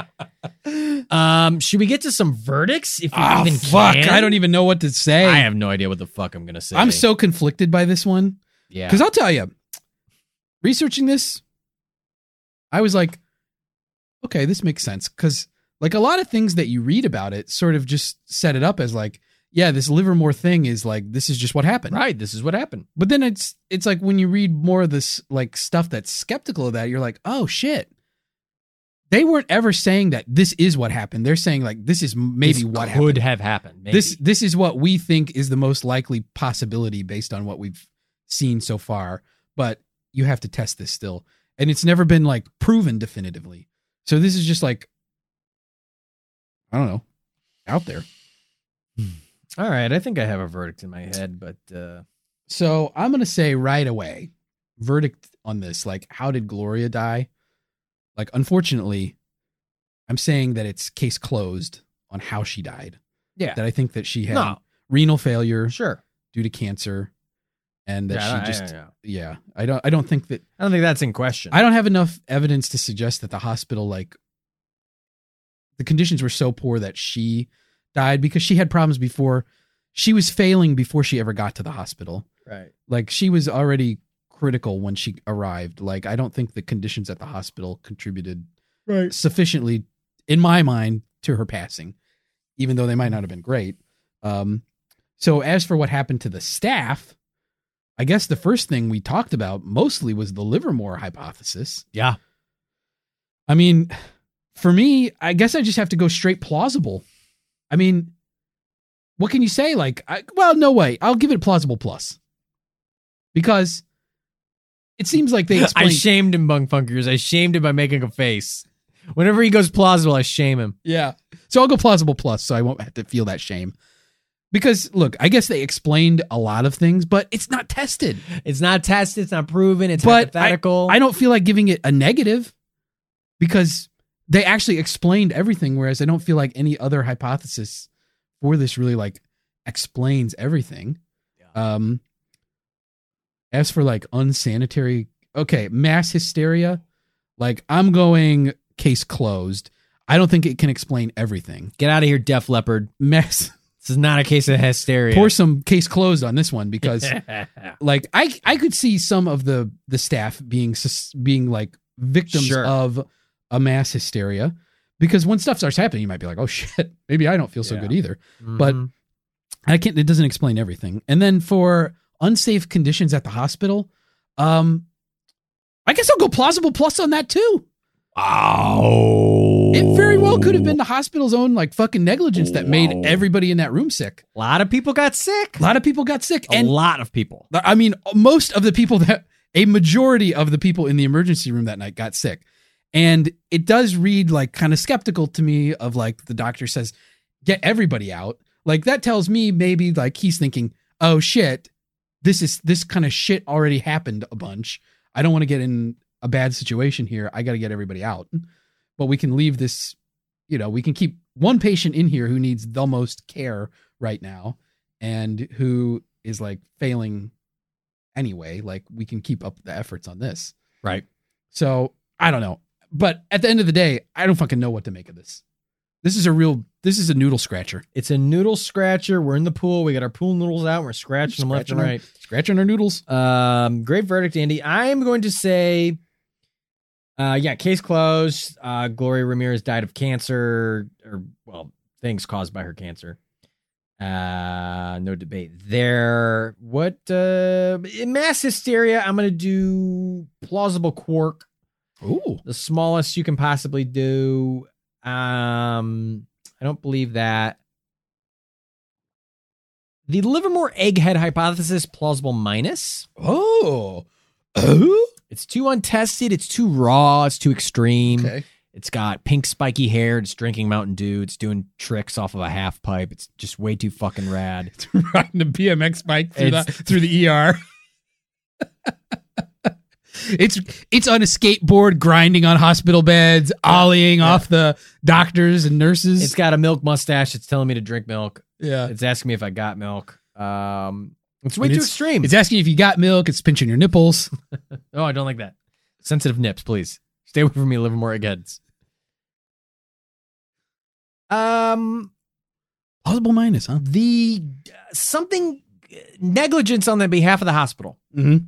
C: Um, should we get to some verdicts? If we
D: Oh,
C: even
D: fuck.
C: can?
D: I don't even know what to say.
C: I have no idea what the fuck I'm gonna say.
D: I'm so conflicted by this one.
C: yeah.
D: Because I'll tell you, researching this, I was like, okay, this makes sense. Because like a lot of things that you read about it sort of just set it up as like, yeah, this Livermore thing is like, this is just what happened.
C: Right. This is what happened.
D: But then it's it's like when you read more of this like stuff that's skeptical of that, you're like, oh shit. They weren't ever saying that this is what happened. They're saying like this is maybe
C: This
D: what
C: could
D: happened.
C: have happened. Maybe.
D: This this is what we think is the most likely possibility based on what we've seen so far. But you have to test this still. And it's never been like proven definitively. So this is just like, I don't know, out there.
C: All right. I think I have a verdict in my head, but uh,
D: So I'm going to say right away, verdict on this. Like, how did Gloria die? Like, unfortunately, I'm saying that it's case closed on how she died.
C: yeah,
D: That I think that she had
C: No.
D: renal failure
C: sure.
D: due to cancer, and that
C: Yeah, I-
D: she just
C: I- yeah.
D: yeah. I don't I don't think that
C: I don't think that's in question.
D: I don't have enough evidence to suggest that the hospital like the conditions were so poor that she died because she had problems before. She was failing before she ever got to the hospital.
C: right.
D: Like she was already critical when she arrived. Like I don't think the conditions at the hospital contributed
C: Right.
D: sufficiently, in my mind, to her passing, even though they might not have been great. Um, so as for what happened to the staff, I guess the first thing we talked about mostly was the Livermore hypothesis.
C: Yeah.
D: I mean, for me, I guess I just have to go straight plausible. I mean, what can you say? Like, I, well, no way. I'll give it a plausible plus. Because it seems like they
C: I
D: explained...
C: shamed him, Bunk Funkers. I shamed him by making a face. Whenever he goes plausible, I shame him.
D: Yeah. So I'll go plausible plus, so I won't have to feel that shame. Because, look, I guess they explained a lot of things, but it's not tested.
C: It's not tested. It's not proven. It's
D: But I,
C: hypothetical.
D: I don't feel like giving it a negative because they actually explained everything, whereas I don't feel like any other hypothesis for this really, like, explains everything.
C: Yeah.
D: Um, as for, like, unsanitary... Okay, mass hysteria. Like, I'm going case closed. I don't think it can explain everything.
C: Get out of here, Def Leppard.
D: Mass...
C: This is not a case of hysteria.
D: Pour some case closed on this one because like I I could see some of the the staff being sus- being like victims
C: Sure.
D: of a mass hysteria because when stuff starts happening you might be like, oh shit, maybe I don't feel so
C: Yeah.
D: good either.
C: Mhm.
D: But I can't, it doesn't explain everything. And then for unsafe conditions at the hospital, um I guess I'll go plausible plus on that too.
C: Oh.
D: It very well could have been the hospital's own like fucking negligence that
C: Whoa.
D: made everybody in that room sick.
C: A lot of people got sick.
D: A lot of people got sick.
C: A
D: and
C: lot of people.
D: I mean, most of the people that, a majority of the people in the emergency room that night got sick. And it does read like kind of skeptical to me of like the doctor says, get everybody out. Like that tells me maybe like he's thinking, oh shit, this is, this kind of shit already happened a bunch. I don't want to get in a bad situation here. I got to get everybody out. But we can leave this, you know, we can keep one patient in here who needs the most care right now and who is like failing anyway. Like we can keep up the efforts on this.
C: Right.
D: So I don't know. But at the end of the day, I don't fucking know what to make of this. This is a real, this is a noodle scratcher.
C: It's a noodle scratcher. We're in the pool. We got our pool noodles out. We're scratching them left and
D: Scratching our-
C: right.
D: Scratching our noodles.
C: Um, great verdict, Andy. I'm going to say, uh, yeah, case closed. Uh, Gloria Ramirez died of cancer, or well, things caused by her cancer. Uh, no debate there. What uh, mass hysteria? I'm going to do plausible quark,
D: Ooh.
C: the smallest you can possibly do. Um, I don't believe that. The Livermore egghead hypothesis, plausible minus.
D: Oh. Oh.
C: It's too untested. It's too raw. It's too extreme.
D: Okay.
C: It's got pink spiky hair. It's drinking Mountain Dew. It's doing tricks off of a half pipe. It's just way too fucking rad.
D: Riding a B M X bike through the,
C: It's-
D: through the E R. It's it's on a skateboard grinding on hospital beds, ollieing
C: Yeah.
D: off the doctors and nurses.
C: It's got a milk mustache. It's telling me to drink milk.
D: yeah.
C: It's asking me if I got milk. Um, It's way
D: And
C: too
D: it's-
C: extreme.
D: It's asking if you got milk. It's pinching your nipples.
C: Oh, I don't like that. Sensitive nips, please. Stay away from me, Livermore eggheads. Um,
D: Plausible minus, huh?
C: the uh, something uh, negligence on the behalf of the hospital.
D: Mm-hmm.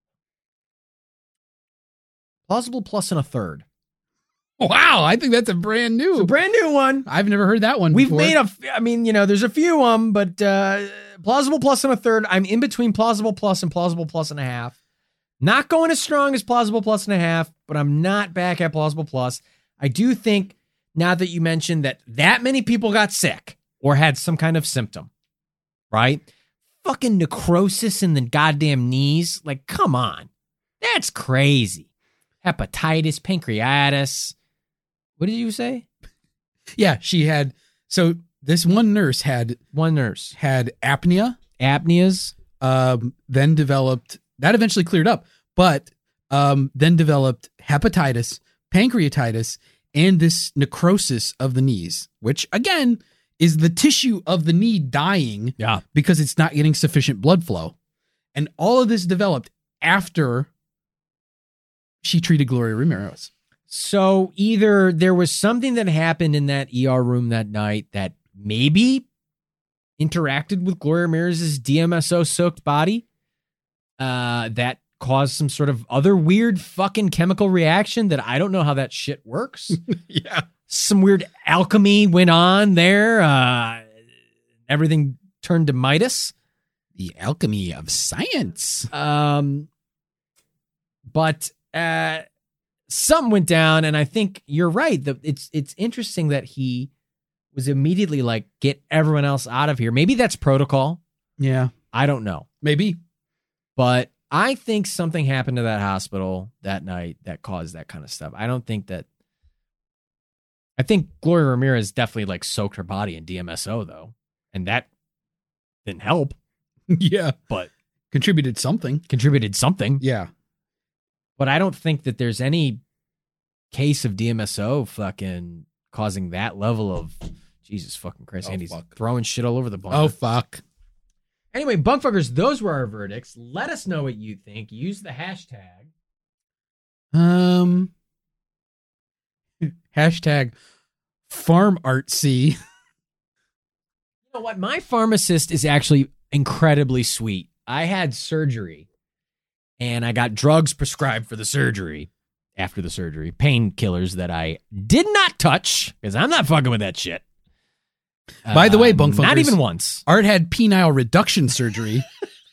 C: Plausible plus and a third.
D: Wow, I think that's a brand new.
C: It's a brand new one.
D: I've never heard that one
C: We've
D: before.
C: made a, f- I mean, you know, there's a few of them, but uh, plausible plus and a third. I'm in between plausible plus and plausible plus and a half. Not going as strong as plausible plus and a half, but I'm not back at plausible plus. I do think, now that you mentioned that that many people got sick or had some kind of symptom, right? Fucking necrosis in the goddamn knees. Like, come on. That's crazy. Hepatitis, pancreatitis. What did you say?
D: Yeah, she had. So this one nurse had
C: One nurse.
D: had apnea,
C: Apneas.
D: um, then developed that eventually cleared up, but um, then developed hepatitis, pancreatitis, and this necrosis of the knees, which again is the tissue of the knee dying
C: Yeah.
D: because it's not getting sufficient blood flow, and all of this developed after she treated Gloria Ramirez.
C: So either there was something that happened in that E R room that night that maybe interacted with Gloria Ramirez's D M S O-soaked body uh, that caused some sort of other weird fucking chemical reaction that I don't know how that shit works.
D: Yeah.
C: Some weird alchemy went on there. Uh, everything turned to Midas.
D: The alchemy of science.
C: Um, but uh, something went down, and I think you're right. The, it's it's interesting that he was immediately like, get everyone else out of here. Maybe that's protocol.
D: Yeah,
C: I don't know.
D: maybe.
C: But I think something happened to that hospital that night that caused that kind of stuff. I don't think that. I think Gloria Ramirez definitely like soaked her body in D M S O though, and that didn't help,
D: Yeah,
C: but
D: contributed something.
C: contributed something.
D: Yeah.
C: But I don't think that there's any case of D M S O fucking causing that level of Jesus fucking Christ.
D: Oh,
C: Andy's
D: fuck.
C: throwing shit all over the bunker.
D: Oh fuck.
C: Anyway, bunkfuckers, those were our verdicts. Let us know what you think. Use the hashtag.
D: Um. Hashtag farm artsy.
C: You know what? My pharmacist is actually incredibly sweet. I had surgery and I got drugs prescribed for the surgery. After the surgery, painkillers that I did not touch because I'm not fucking with that shit.
D: By the way,
C: Um,
D: bunkfuckers,
C: not even once.
D: Art had penile reduction surgery.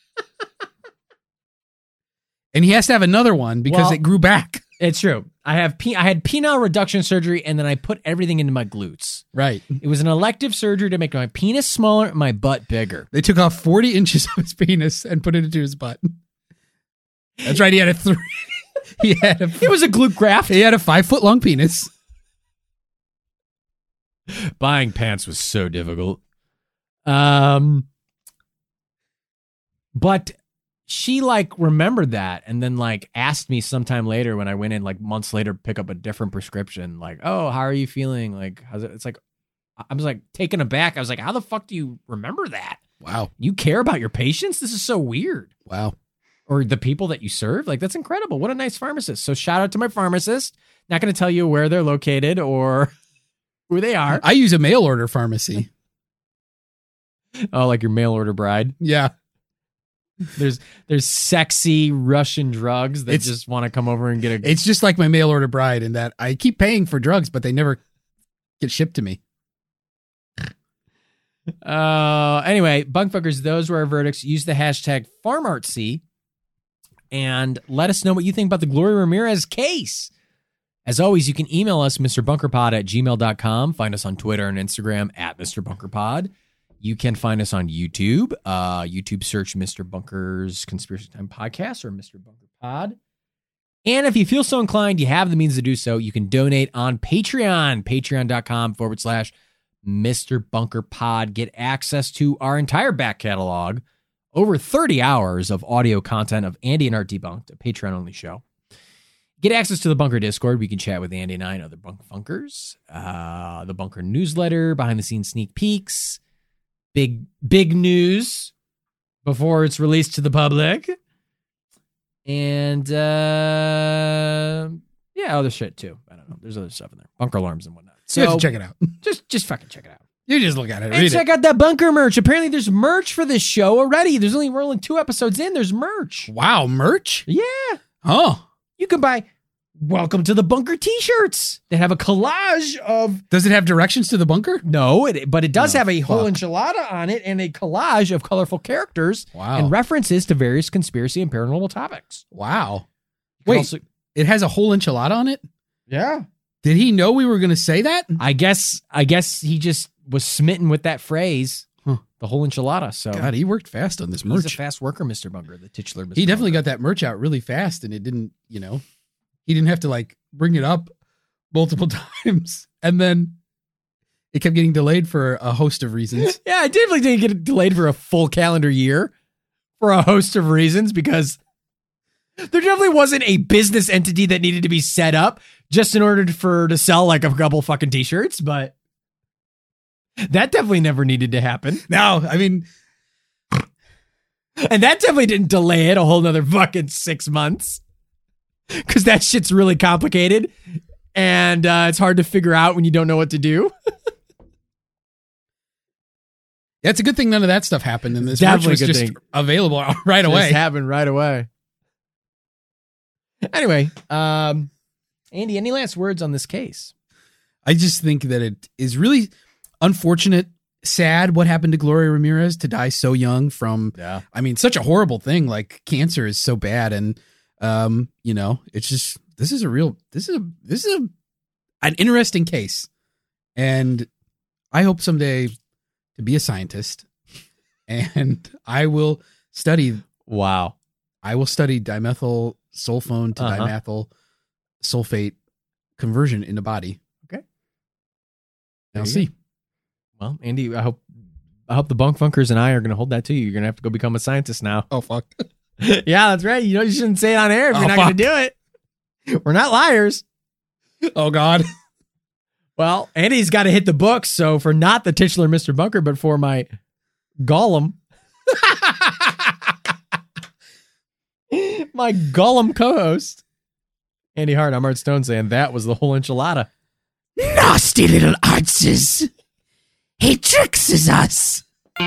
D: And he has to have another one because
C: Well-
D: it grew back.
C: It's true. I have pe- I had penile reduction surgery, and then I put everything into my glutes.
D: Right.
C: It was an elective surgery to make my penis smaller and my butt bigger.
D: They took off forty inches of his penis and put it into his butt. That's right. He had a three. He had a.
C: It was a glute graft.
D: He had a five foot long penis.
C: Buying pants was so difficult. Um, but she like remembered that and then like asked me sometime later when I went in like months later, pick up a different prescription. Like, oh, how are you feeling? Like, how's it? It's like, I was like taken aback. I was like, how the fuck do you remember that?
D: Wow.
C: You care about your patients? This is so weird.
D: Wow.
C: Or the people that you serve. Like, that's incredible. What a nice pharmacist. So shout out to my pharmacist. Not going to tell you where they're located or who they are.
D: I use a mail order pharmacy.
C: Oh, like your mail order bride.
D: Yeah.
C: There's there's sexy Russian drugs that
D: It's-
C: just want to come over and get a.
D: It's just like my mail order bride in that I keep paying for drugs, but they never get shipped to me.
C: Uh, anyway, bunkfuckers, those were our verdicts. Use the hashtag FarmArtsy and let us know what you think about the Gloria Ramirez case. As always, you can email us, MrBunkerPod at gmail dot com. Find us on Twitter and Instagram at MrBunkerPod. You can find us on YouTube. Uh, YouTube search Mister Bunker's Conspiracy Time Podcast or Mister Bunker Pod. And if you feel so inclined, you have the means to do so. You can donate on Patreon, patreon.com forward slash Mister Bunker Pod. Get access to our entire back catalog, over thirty hours of audio content of Andy and Art Debunked, a Patreon-only show. Get access to the Bunker Discord. We can chat with Andy and I and other Bunk Funkers. Uh, the Bunker newsletter, behind-the-scenes sneak peeks, big, big news before it's released to the public. And, uh, yeah, other shit too. I don't know. There's other stuff in there. Bunker alarms and whatnot. So
D: You have to check it out.
C: just, just fucking check it out.
D: You just look at it.
C: And
D: Read
C: check
D: it.
C: out that bunker merch. Apparently there's merch for this show already. There's only, we're only two episodes in. There's merch.
D: Wow, merch?
C: Yeah.
D: Oh.
C: You can buy Welcome to the Bunker t-shirts. They have a collage of,
D: Does it have directions to the bunker?
C: no, it, but it does
D: Oh,
C: have a whole
D: fuck.
C: enchilada on it and a collage of colorful characters
D: Wow.
C: and references to various conspiracy and paranormal topics.
D: Wow.
C: You can
D: Wait,
C: also-
D: it has a whole enchilada on it?
C: yeah.
D: Did he know we were going to say that?
C: I guess, I guess he just was smitten with that phrase,
D: Huh.
C: the whole enchilada. So
D: God, he worked fast on this
C: he's
D: merch.
C: a fast worker, Mister Bunker, the titular Mister
D: He definitely
C: Bunker.
D: got that merch out really fast, and it didn't, you know, he didn't have to like bring it up multiple times, and then it kept getting delayed for a host of reasons.
C: Yeah, I definitely didn't get it delayed for a full calendar year for a host of reasons because there definitely wasn't a business entity that needed to be set up just in order for to sell like a couple fucking t-shirts, but that definitely never needed to happen.
D: No, I mean,
C: And that definitely didn't delay it a whole nother fucking six months because that shit's really complicated and uh, it's hard to figure out when you don't know what to do.
D: that's a good thing none of that stuff happened, and this merch
C: Definitely
D: was
C: a good
D: just
C: thing.
D: available right
C: Just
D: away.
C: happened right away. Anyway, um, Andy, any last words on this case?
D: I just think that it is really unfortunate, sad what happened to Gloria Ramirez to die so young from,
C: Yeah.
D: I mean, such a horrible thing. Like cancer is so bad. And, um, you know, it's just, this is a real, this is a, this is a, an interesting case. And I hope someday to be a scientist and I will study,
C: Wow.
D: I will study dimethyl sulfone to
C: Uh-huh.
D: dimethyl sulfate conversion in the body.
C: Okay.
D: I'll
C: There you
D: see.
C: go. Well, Andy, I hope I hope the bunk funkers and I are going to hold that to you. You're going to have to go become a scientist now.
D: Oh, fuck.
C: Yeah, that's right. You know, you shouldn't say it on air if
D: Oh,
C: you're not going to do it. We're not liars.
D: Oh, God.
C: Well, Andy's got to hit the books. So for not the titular Mister Bunker, but for my Gollum, my Gollum co-host, Andy Hart, I'm Art Stone saying that was the whole enchilada.
D: Nasty little arches. He tricks us.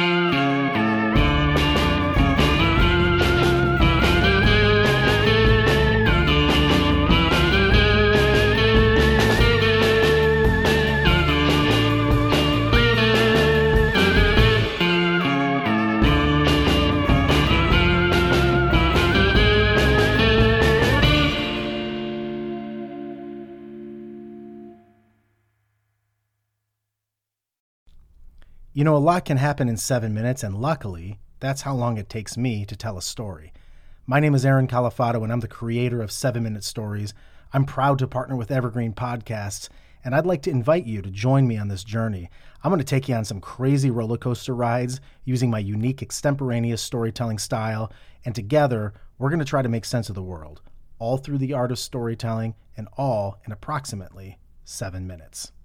F: You know, a lot can happen in seven minutes, and luckily, that's how long it takes me to tell a story. My name is Aaron Califato, and I'm the creator of seven minute Stories. I'm proud to partner with Evergreen Podcasts, and I'd like to invite you to join me on this journey. I'm going to take you on some crazy roller coaster rides using my unique extemporaneous storytelling style, and together, we're going to try to make sense of the world, all through the art of storytelling, and all in approximately seven minutes.